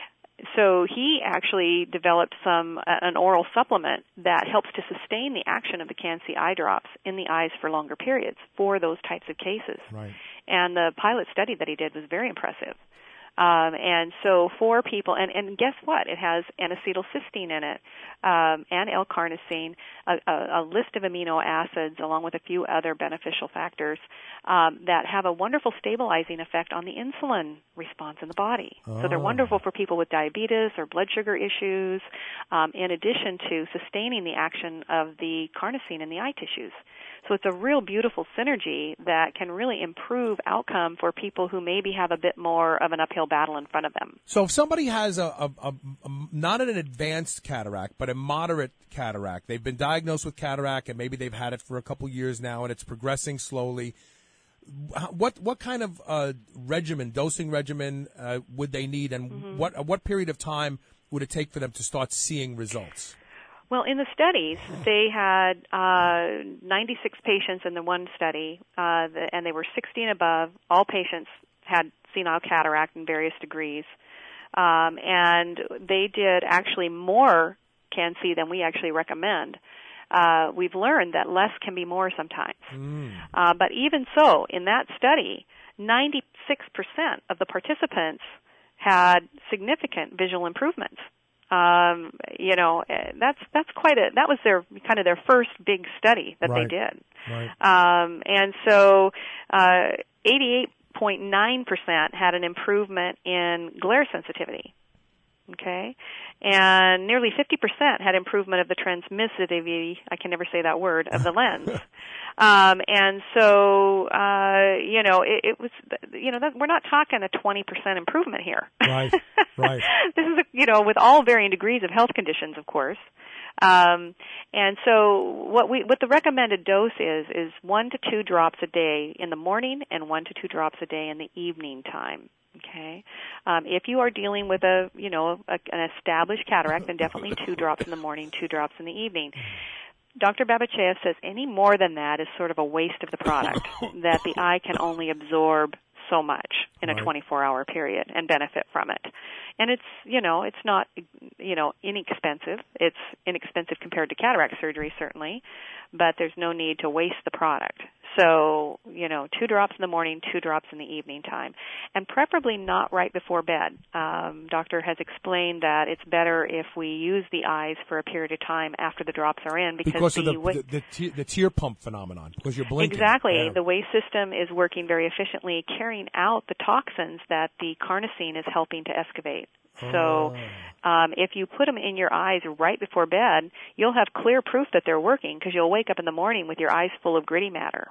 so he actually developed some uh, an oral supplement that helps to sustain the action of the Can-C eye drops in the eyes for longer periods for those types of cases.
Right.
And the pilot study that he did was very impressive. Um, and so for people, and, and guess what? It has N-acetylcysteine in it, um, and L-carnosine, a, a, a list of amino acids, along with a few other beneficial factors um, that have a wonderful stabilizing effect on the insulin response in the body.
Oh.
So they're wonderful for people with diabetes or blood sugar issues, um, in addition to sustaining the action of the carnosine in the eye tissues. So it's a real beautiful synergy that can really improve outcome for people who maybe have a bit more of an uphill battle in front of them.
So if somebody has a, a, a, a not an advanced cataract, but a moderate cataract, they've been diagnosed with cataract and maybe they've had it for a couple years now and it's progressing slowly, what what kind of uh, regimen, dosing regimen uh, would they need, and mm-hmm. what what period of time would it take for them to start seeing results?
Well, in the studies, they had uh, ninety-six patients in the one study, uh, the, and they were sixty and above. All patients had senile cataract in various degrees. Um, and they did actually more Can-C than we actually recommend. Uh, we've learned that less can be more sometimes.
Mm.
Uh, but even so, in that study, ninety-six percent of the participants had significant visual improvements. Um, you know, that's that's quite a that was their kind of their first big study that
right.
they did.
Right.
Um, and so, uh, eighty-eight point nine percent had an improvement in glare sensitivity. Okay, and nearly fifty percent had improvement of the transmissivity, I can never say that word, of the lens. um, and so, uh, you know, it, it was, you know, that, we're not talking a twenty percent improvement here.
Right, right.
This is, a, you know, with all varying degrees of health conditions, of course. Um, and so what we, what the recommended dose is, is one to two drops a day in the morning and one to two drops a day in the evening time. Okay. Um, if you are dealing with a, you know, a, an established cataract, then definitely two drops in the morning, two drops in the evening. Doctor Babachev says any more than that is sort of a waste of the product, that the eye can only absorb so much in a twenty-four hour period and benefit from it. And it's, you know, it's not, you know, inexpensive. It's inexpensive compared to cataract surgery, certainly, but there's no need to waste the product. So, you know, two drops in the morning, two drops in the evening time, and preferably not right before bed. Um, doctor has explained that it's better if we use the eyes for a period of time after the drops are in because,
because of
the,
the,
wa-
the, the, te- the tear pump phenomenon, because you're blinking.
Exactly.
Yeah.
The wave system is working very efficiently, carrying out the toxins that the carnosine is helping to excavate. So um, if you put them in your eyes right before bed, you'll have clear proof that they're working because you'll wake up in the morning with your eyes full of gritty matter.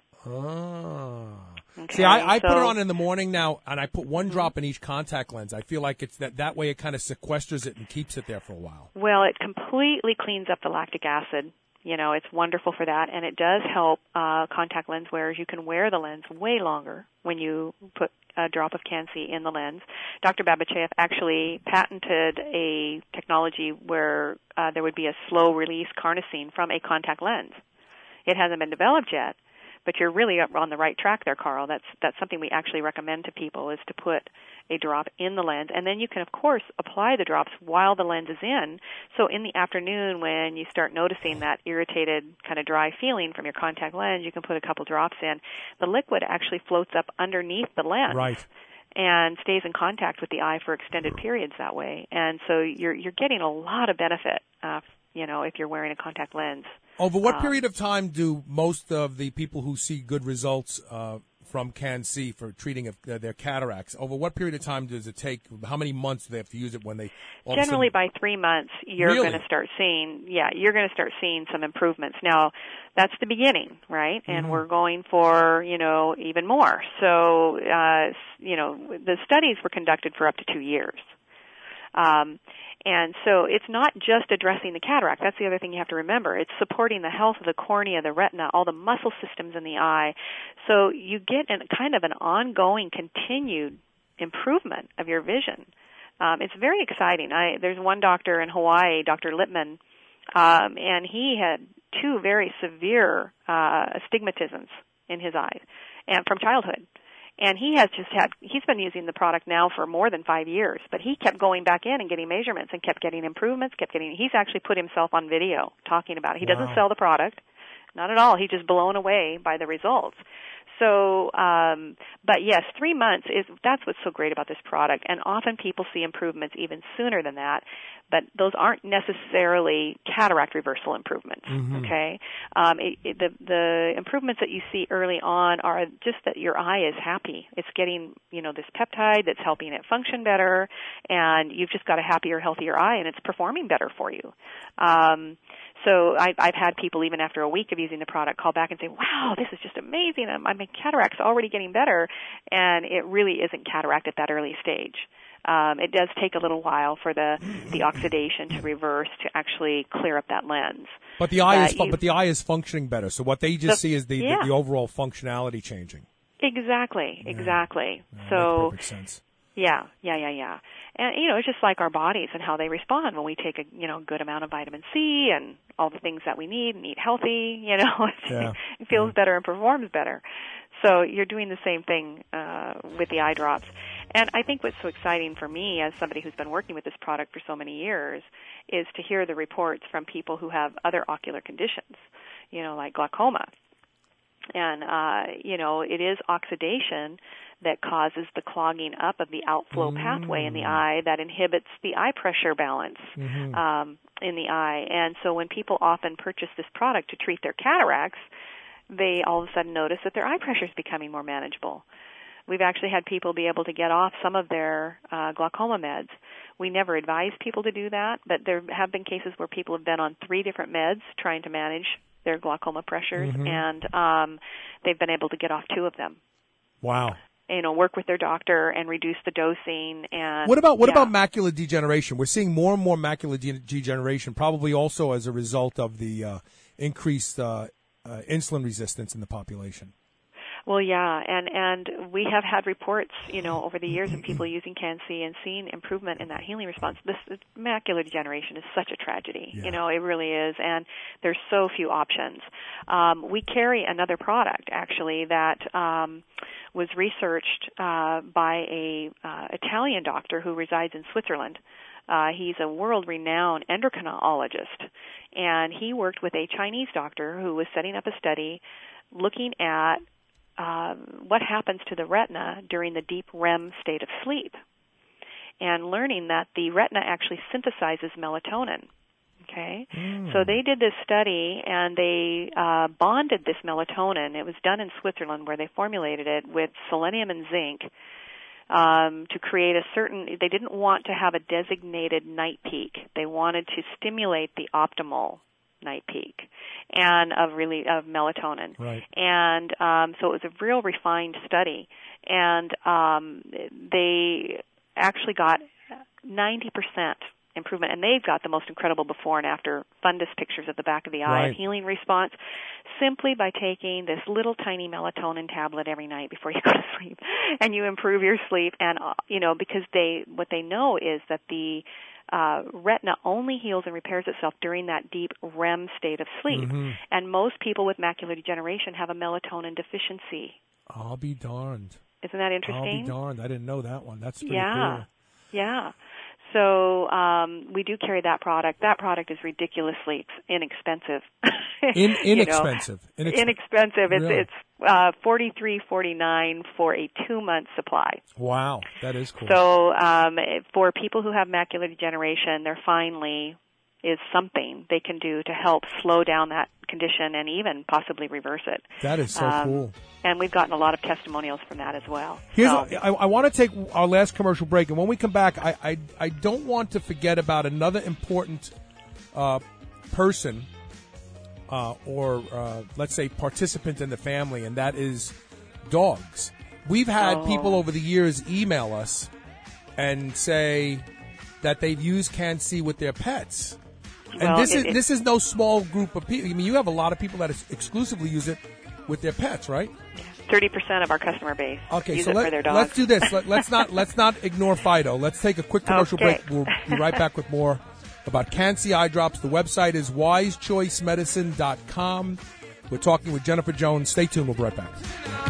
Oh.
Okay,
See, I, I
so,
put it on in the morning now, and I put one drop in each contact lens. I feel like it's that, that way it kind of sequesters it and keeps it there for a while.
Well, it completely cleans up the lactic acid. You know, it's wonderful for that, and it does help uh, contact lens wearers. You can wear the lens way longer when you put a drop of Can-C in the lens. Doctor Babachev actually patented a technology where uh, there would be a slow-release carnosine from a contact lens. It hasn't been developed yet, but you're really on the right track there, Carl. That's that's something we actually recommend to people is to put a drop in the lens, and then you can, of course, apply the drops while the lens is in. So in the afternoon when you start noticing that irritated, kind of dry feeling from your contact lens, you can put a couple drops in. The liquid actually floats up underneath the lens.
Right.
And stays in contact with the eye for extended periods that way. And so you're you're getting a lot of benefit, uh, you know, if you're wearing a contact lens.
Over what
um,
period of time do most of the people who see good results uh, from Can-C for treating of uh, their cataracts, over what period of time does it take? How many months do they have to use it when they all
Generally,
of a sudden...
by three months, you're
Really?
going to start seeing, yeah, you're going to start seeing some improvements. Now, that's the beginning, right? And
Mm-hmm.
we're going for, you know, even more. So, uh, you know, the studies were conducted for up to two years. Um, and so it's not just addressing the cataract. That's the other thing you have to remember. It's supporting the health of the cornea, the retina, all the muscle systems in the eye. So you get an, kind of an ongoing, continued improvement of your vision. Um, it's very exciting. I, there's one doctor in Hawaii, Doctor Lippman, um, and he had two very severe uh, astigmatisms in his eyes, and from childhood. And he has just had, he's been using the product now for more than five years, but he kept going back in and getting measurements and kept getting improvements, kept getting, he's actually put himself on video talking about it. He
Wow.
doesn't sell the product, not at all. He's just blown away by the results. So, um, but yes, three months is, that's what's so great about this product. And often people see improvements even sooner than that, but those aren't necessarily cataract reversal improvements,
Mm-hmm.
okay? Um, it, it, the, the improvements that you see early on are just that your eye is happy. It's getting, you know, this peptide that's helping it function better, and you've just got a happier, healthier eye, and it's performing better for you. Um, So I, I've had people, even after a week of using the product, call back and say, wow, this is just amazing. My cataract's already getting better. And it really isn't cataract at that early stage. Um, it does take a little while for the, the oxidation to reverse to actually clear up that lens.
But the eye
But
is fu-
you-
but the eye is functioning better. So what they just
The-
see is the,
yeah.
the, the overall functionality changing.
Exactly, exactly.
Yeah,
so
makes perfect sense.
Yeah, yeah, yeah, yeah. And, you know, it's just like our bodies and how they respond when we take a, you know, good amount of vitamin C and all the things that we need and eat healthy, you know,
Yeah.
it feels better and performs better. So you're doing the same thing uh, with the eye drops. And I think what's so exciting for me as somebody who's been working with this product for so many years is to hear the reports from people who have other ocular conditions, you know, like glaucoma. And, uh, you know, it is oxidation that causes the clogging up of the outflow
Mm.
pathway in the eye that inhibits the eye pressure balance
Mm-hmm.
um, in the eye. And so when people often purchase this product to treat their cataracts, they all of a sudden notice that their eye pressure is becoming more manageable. We've actually had people be able to get off some of their uh, glaucoma meds. We never advise people to do that, but there have been cases where people have been on three different meds trying to manage their glaucoma pressures,
Mhm.
and um, they've been able to get off two of them.
Wow.
You know, work with their doctor and reduce the dosing. And
What about what
yeah.
about macular degeneration? We're seeing more and more macular de- degeneration, probably also as a result of the uh, increased uh, uh, insulin resistance in the population.
Well, yeah, and and we have had reports, you know, over the years of people using Can-C and seeing improvement in that healing response. This macular degeneration is such a tragedy,
Yeah.
you know, it really is, and there's so few options. Um, we carry another product, actually, that um, was researched uh, by a uh, Italian doctor who resides in Switzerland. Uh, he's a world-renowned endocrinologist, and he worked with a Chinese doctor who was setting up a study looking at uh, what happens to the retina during the deep R E M state of sleep, and learning that the retina actually synthesizes melatonin. Okay, mm. So they did this study, and they uh, bonded this melatonin. It was done in Switzerland, where they formulated it with selenium and zinc um, to create a certain. They didn't want to have a designated night peak. They wanted to stimulate the optimal night peak and of really of melatonin.
Right.
And um, so it was a real refined study, and um, they actually got ninety percent improvement, and they've got the most incredible before and after fundus pictures at the back of the eye
Right.
and healing response simply by taking this little tiny melatonin tablet every night before you go to sleep, and you improve your sleep. And uh, you know, because they what they know is that the uh, retina only heals and repairs itself during that deep R E M state of sleep,
Mm-hmm.
and most people with macular degeneration have a melatonin deficiency.
I'll be darned.
Isn't that interesting?
I'll be darned. I didn't know that one. That's pretty
yeah.
cool.
Yeah. So um, we do carry that product. That product is ridiculously ex- inexpensive.
In,
You know,
inexpensive. Inex-
inexpensive. It's
Really?
it's uh, forty-three forty-nine for a two month supply.
Wow, that is cool.
So um, for people who have macular degeneration, there finally is something they can do to help slow down that condition and even possibly reverse it.
That is so
Um,
cool.
And we've gotten a lot of testimonials from that as well.
Here's
So-
a, I, I want to take our last commercial break, and when we come back, I I, I don't want to forget about another important uh, person uh, or uh, let's say participant in the family, and that is dogs. We've had
Oh.
people over the years email us and say that they've used Can-C with their pets. And
Well,
this
it-
is
it-
this is no small group of people. I mean, you have a lot of people that exclusively use it with their pets, right?
thirty percent of our customer base
Okay,
use
so
it
let,
for their dogs.
let's do this. Let, let's not let's not ignore Fido. Let's take a quick commercial
Okay.
break. We'll be right back with more about Can-C eye drops. The website is wise choice medicine dot com. We're talking with Jennifer Jones. Stay tuned. We'll be right back.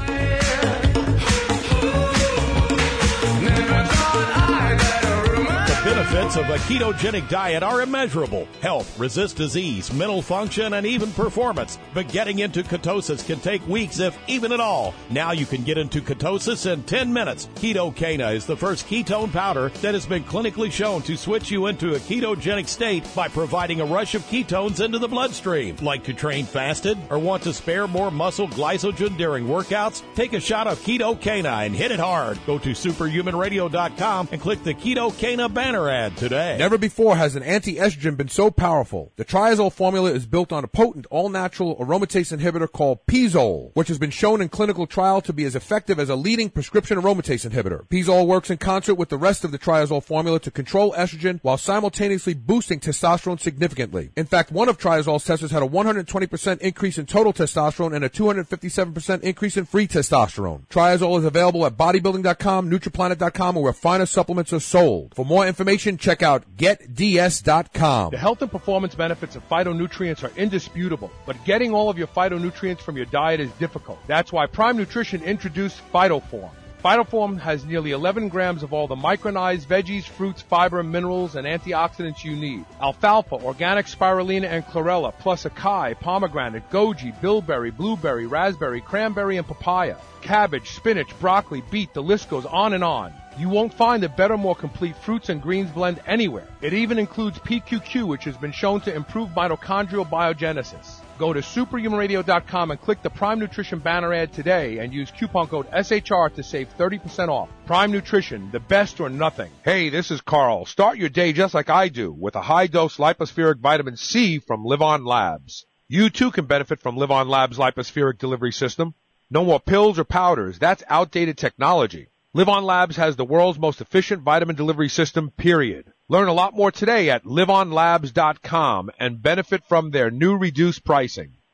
The benefits of a ketogenic diet are immeasurable. Health, resist disease, mental function, and even performance. But getting into ketosis can take weeks, if even at all. Now you can get into ketosis in ten minutes. Ketocana is the first ketone powder that has been clinically shown to switch you into a ketogenic state by providing a rush of ketones into the bloodstream. Like to train fasted or want to spare more muscle glycogen during workouts? Take a shot of Ketocana and hit it hard. Go to superhuman radio dot com and click the Ketocana banner ad today.
Never before has an anti-estrogen been so powerful. The Triazole formula is built on a potent, all-natural aromatase inhibitor called Pizole, which has been shown in clinical trial to be as effective as a leading prescription aromatase inhibitor. Pizole works in concert with the rest of the Triazole formula to control estrogen while simultaneously boosting testosterone significantly. In fact, one of Triazole's testers had a one hundred twenty percent increase in total testosterone and a two hundred fifty-seven percent increase in free testosterone. Triazole is available at bodybuilding dot com, Nutriplanet dot com, or where finer supplements are sold. For more information, check out get d s dot com.
The health and performance benefits of phytonutrients are indisputable, but getting all of your phytonutrients from your diet is difficult. That's why Prime Nutrition introduced PhytoForm. PhytoForm has nearly eleven grams of all the micronized veggies, fruits, fiber, minerals, and antioxidants you need. Alfalfa, organic spirulina, and chlorella, plus acai, pomegranate, goji, bilberry, blueberry, raspberry, cranberry, and papaya. Cabbage, spinach, broccoli, beet, the list goes on and on. You won't find a better, more complete fruits and greens blend anywhere. It even includes P Q Q, which has been shown to improve mitochondrial biogenesis. Go to superhuman radio dot com and click the Prime Nutrition banner ad today and use coupon code S H R to save thirty percent off. Prime Nutrition, the best or nothing.
Hey, this is Carl. Start your day just like I do with a high-dose lipospheric vitamin C from Live On Labs. You too can benefit from Live On Labs' lipospheric delivery system. No more pills or powders. That's outdated technology. Live On Labs has the world's most efficient vitamin delivery system, period. Learn a lot more today at live on labs dot com and benefit from their new reduced pricing.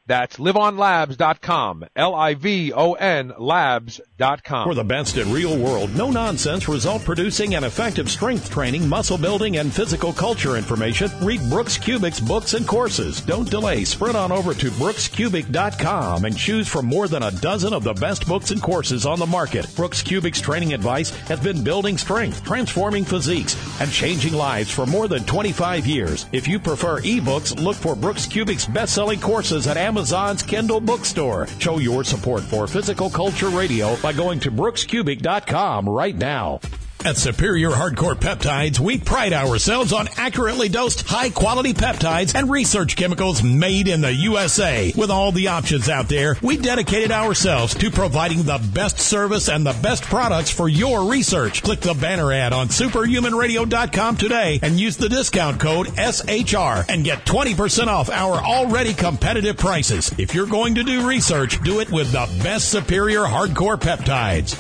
That's live on labs dot com, L I V O N labs dot com.
For the best in real world, no nonsense, result producing and effective strength training, muscle building, and physical culture information, read Brooks Kubik's books and courses. Don't delay. Sprint on over to brooks kubik dot com and choose from more than a dozen of the best books and courses on the market. Brooks Kubik's training advice has been building strength, transforming physiques, and changing lives for more than twenty-five years. If you prefer ebooks, look for Brooks Kubik's best-selling courses at Amazon's Kindle bookstore. Show your support for Physical Culture Radio by going to brooks kubik dot com right now. At Superior Hardcore Peptides, we pride ourselves on accurately dosed, high-quality peptides and research chemicals made in the U S A. With all the options out there, we dedicated ourselves to providing the best service and the best products for your research. Click the banner ad on superhuman radio dot com today and use the discount code S H R and get twenty percent off our already competitive prices. If you're going to do research, do it with the best Superior Hardcore Peptides.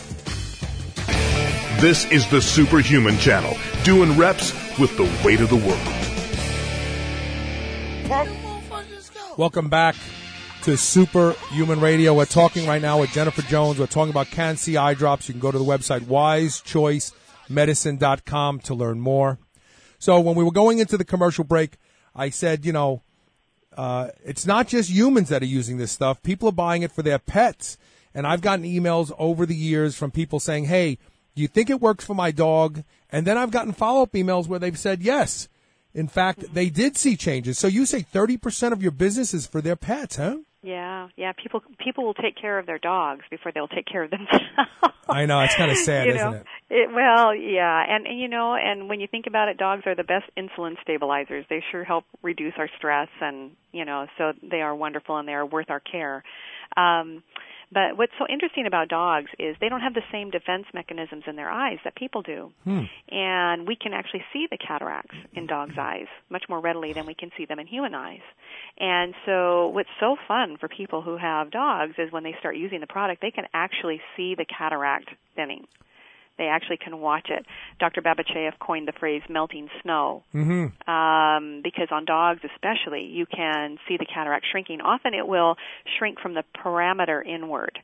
This is the Superhuman Channel, doing reps with the weight of the world.
Welcome back to Superhuman Radio. We're talking right now with Jennifer Jones. We're talking about Can-C eye drops. You can go to the website wise choice medicine dot com to learn more. So when we were going into the commercial break, I said, you know, uh, it's not just humans that are using this stuff. People are buying it for their pets. And I've gotten emails over the years from people saying, hey, do you think it works for my dog? And then I've gotten follow-up emails where they've said yes. In fact, they did see changes. So you say thirty percent of your business is for their pets, huh?
Yeah, yeah. People people will take care of their dogs before they'll take care of themselves.
I know. It's kind of sad,
you
isn't
know?
it?
it? Well, yeah. And, and, you know, and when you think about it, dogs are the best insulin stabilizers. They sure help reduce our stress, and, you know, so they are wonderful and they are worth our care. Um But what's so interesting about dogs is they don't have the same defense mechanisms in their eyes that people do.
Hmm.
And we can actually see the cataracts in dogs' eyes much more readily than we can see them in human eyes. And so what's so fun for people who have dogs is when they start using the product, they can actually see the cataract thinning. They actually can watch it. Doctor Babachev coined the phrase melting snow.
Mm-hmm.
Um, because on dogs especially, you can see the cataract shrinking. Often it will shrink from the parameter inward.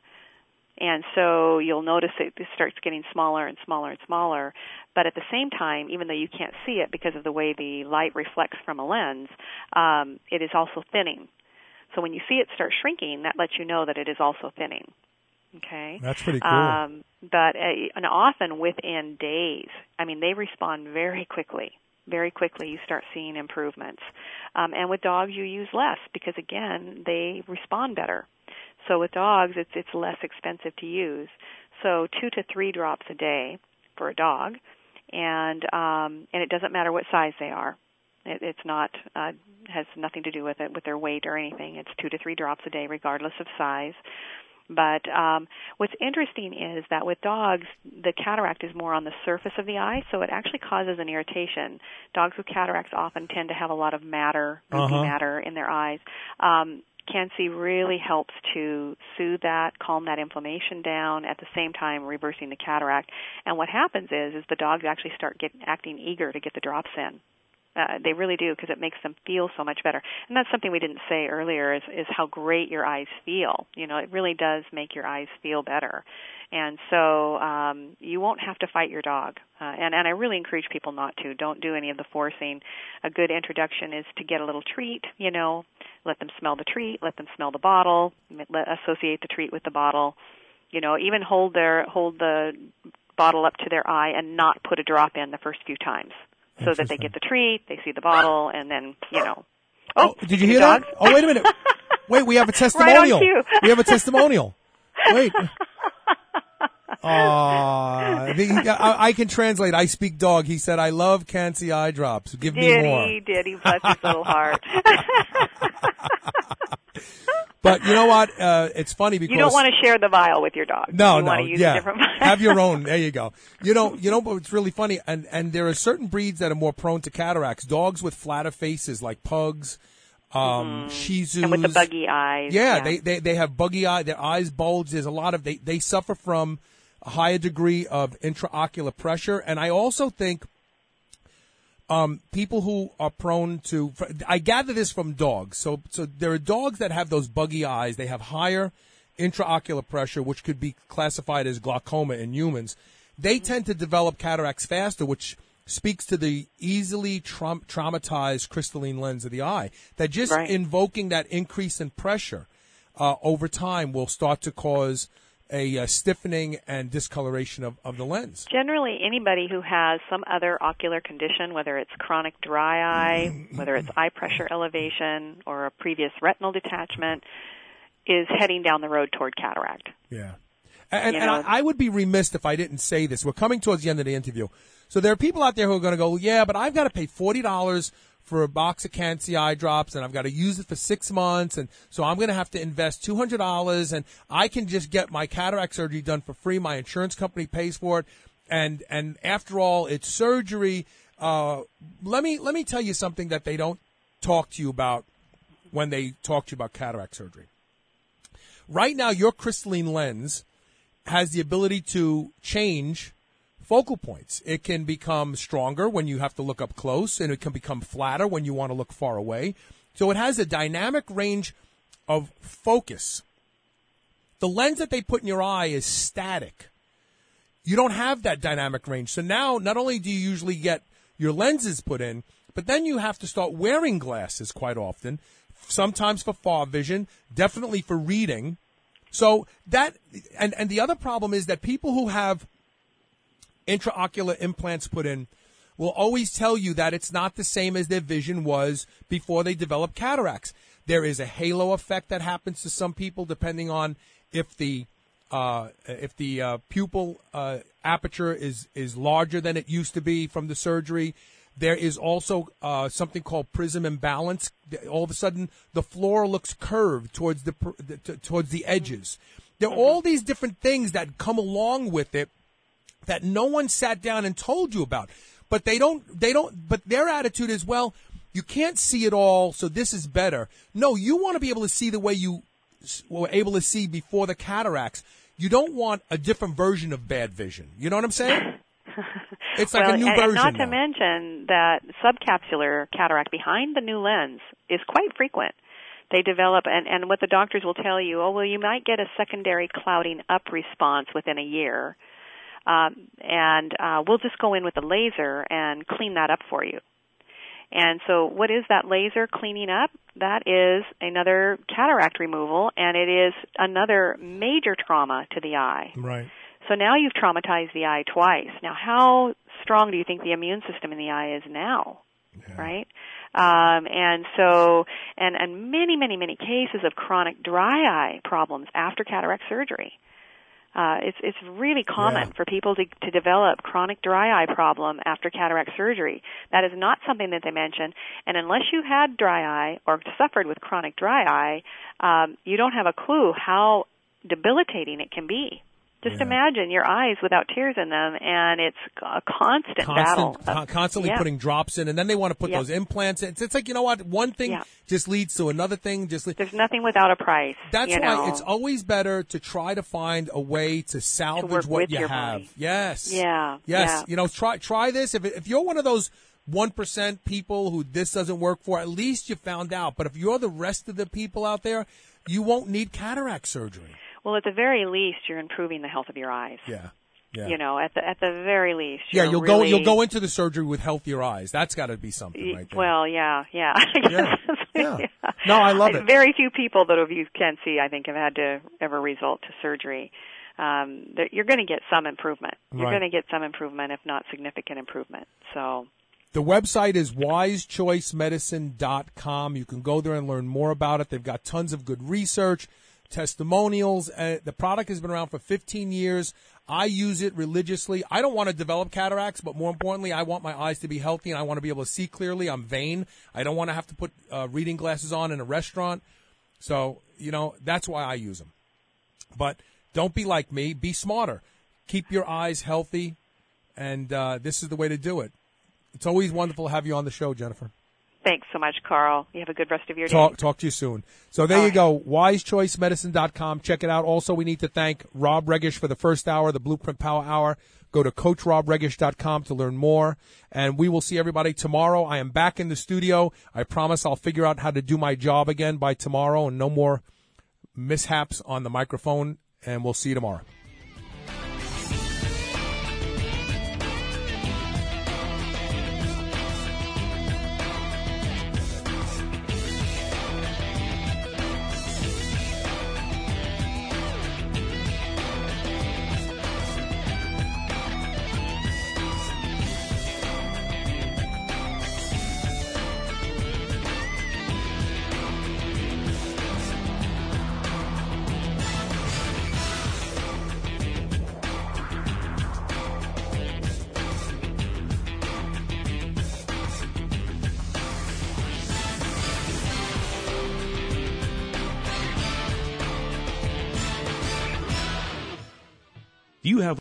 And so you'll notice it starts getting smaller and smaller and smaller. But at the same time, even though you can't see it because of the way the light reflects from a lens, um, it is also thinning. So when you see it start shrinking, that lets you know that it is also thinning. Okay.
That's pretty cool.
Um, but uh, and often within days, I mean, they respond very quickly. Very quickly, you start seeing improvements. Um, and with dogs, you use less because, again, they respond better. So with dogs, it's it's less expensive to use. So two to three drops a day for a dog, and um, and it doesn't matter what size they are. It, it's not uh, has nothing to do with it with their weight or anything. It's two to three drops a day, regardless of size. But um, what's interesting is that with dogs, the cataract is more on the surface of the eye, so it actually causes an irritation. Dogs with cataracts often tend to have a lot of matter, goopy
Uh-huh.
matter in their eyes. Um, Can-C really helps to soothe that, calm that inflammation down, at the same time reversing the cataract. And what happens is, is the dogs actually start get, acting eager to get the drops in. Uh, they really do, because it makes them feel so much better. And that's something we didn't say earlier, is, is how great your eyes feel. You know, it really does make your eyes feel better. And so um, you won't have to fight your dog. Uh, and, and I really encourage people not to. Don't do any of the forcing. A good introduction is to get a little treat, you know, let them smell the treat, let them smell the bottle, let, associate the treat with the bottle. You know, even hold their hold the bottle up to their eye and not put a drop in the first few times, so that they get the treat, they see the bottle, and then, you know.
Oh,
Oh,
did you hear that? Oh, wait a minute. Wait, we have a testimonial.
Right on cue.
We have a testimonial. Wait. Uh, the, I, I can translate. I speak dog. He said, I love Can-C eye drops. Give
Did
me more.
he? Did he? Bless his little heart.
But you know what? Uh, it's funny because
You don't want to share the vial with your dog.
No,
you
no,
want to use
yeah.
a different vial.
Have your own. There you go. You know, you know, but it's really funny, and and there are certain breeds that are more prone to cataracts. Dogs with flatter faces, like pugs, um,
mm.
Shih Tzus,
And with the buggy eyes.
Yeah,
yeah.
they they they have buggy eye. Their eyes bulge. There's a lot of they they suffer from a higher degree of intraocular pressure, and I also think. um, people who are prone to, I gather this from dogs. So, so there are dogs that have those buggy eyes. They have higher intraocular pressure, which could be classified as glaucoma in humans. They tend to develop cataracts faster, which speaks to the easily tra- traumatized crystalline lens of the eye. That just
Right.
invoking that increase in pressure uh, over time will start to cause a uh, stiffening and discoloration of, of the lens.
Generally, anybody who has some other ocular condition, whether it's chronic dry eye, whether it's eye pressure elevation, or a previous retinal detachment, is heading down the road toward cataract.
Yeah. And,
You
and
know-
I, I would be remiss if I didn't say this. We're coming towards the end of the interview. So there are people out there who are going to go, yeah, but I've got to pay forty dollars for a box of Can-C eye drops, and I've got to use it for six months, and so I'm going to have to invest two hundred dollars, and I can just get my cataract surgery done for free. My insurance company pays for it, and and after all, it's surgery. Uh, let me let me tell you something that they don't talk to you about when they talk to you about cataract surgery. Right now, your crystalline lens has the ability to change focal points. It can become stronger when you have to look up close, and it can become flatter when you want to look far away. So it has a dynamic range of focus. The lens that they put in your eye is static. You don't have that dynamic range. So now, not only do you usually get your lenses put in, but then you have to start wearing glasses quite often, sometimes for far vision, definitely for reading. So that, and, and the other problem is that people who have intraocular implants put in will always tell you that it's not the same as their vision was before they developed cataracts. There is a halo effect that happens to some people depending on if the uh, if the uh, pupil uh, aperture is, is larger than it used to be from the surgery. There is also uh, something called prism imbalance. All of a sudden, the floor looks curved towards the, the t- towards the edges. There are all these different things that come along with it that no one sat down and told you about. But they don't, they don't, but their attitude is, well, you can't see it all, so this is better. No, you want to be able to see the way you were able to see before the cataracts. You don't want a different version of bad vision. You know what I'm saying? It's like
well,
a new
and,
version.
and not to
now.
mention that subcapsular cataract behind the new lens is quite frequent. They develop, and, and what the doctors will tell you, oh, well, you might get a secondary clouding up response within a year. Um, and uh, we'll just go in with a laser and clean that up for you. And so what is that laser cleaning up? That is another cataract removal, and it is another major trauma to the eye.
Right.
So now you've traumatized the eye twice. Now, how strong do you think the immune system in the eye is now? Yeah. Right? Um, and so, and, and many, many, many cases of chronic dry eye problems after cataract surgery. Uh, it's it's really common
Yeah.
for people to to develop chronic dry eye problem after cataract surgery. That is not something that they mention, and unless you had dry eye or suffered with chronic dry eye, um, you don't have a clue how debilitating it can be. Just
Yeah.
imagine your eyes without tears in them, and it's a constant, battle.
Constant, con-
of-
constantly
yeah.
putting drops in, and then they want to put
Yeah.
those implants in. It's, it's like, you know what? One thing
Yeah.
just leads to another thing. Just le-
There's nothing without a price.
That's
you
why
know.
it's always better to try to find a way to salvage
work
what
with
you
your
have.
body.
Yes.
Yeah,
Yes.
yeah.
You know, try try this. If if you're one of those one percent people who this doesn't work for, at least you found out. But if you're the rest of the people out there, you won't need cataract surgery.
Well, at the very least, you're improving the health of your eyes.
Yeah. Yeah.
You know, at the at the very least.
Yeah,
you're
you'll
really,
go you'll go into the surgery with healthier eyes. That's got to be something right there.
Well, yeah, yeah.
Yeah. Yeah. No, I love it.
Very few people that have used Can-C, I think, have had to ever resort to surgery. Um, that you're going to get some improvement. You're
Right.
going to get some improvement, if not significant improvement. So.
The website is wise choice medicine dot com. You can go there and learn more about it. They've got tons of good research, testimonials. Uh, the product has been around for fifteen years. I use it religiously. I don't want to develop cataracts, but more importantly, I want my eyes to be healthy, and I want to be able to see clearly. I'm vain. I don't want to have to put uh, reading glasses on in a restaurant. So, you know, that's why I use them. But don't be like me. Be smarter. Keep your eyes healthy, and uh, this is the way to do it. It's always wonderful to have you on the show, Jennifer.
Thanks so much, Carl. You have a good rest of your day.
Talk, talk to you soon. So there
All
you
right.
go, wise choice medicine dot com. Check it out. Also, we need to thank Rob Regish for the first hour, the Blueprint Power Hour. Go to coach rob regish dot com to learn more. And we will see everybody tomorrow. I am back in the studio. I promise I'll figure out how to do my job again by tomorrow and no more mishaps on the microphone. And we'll see you tomorrow.
You have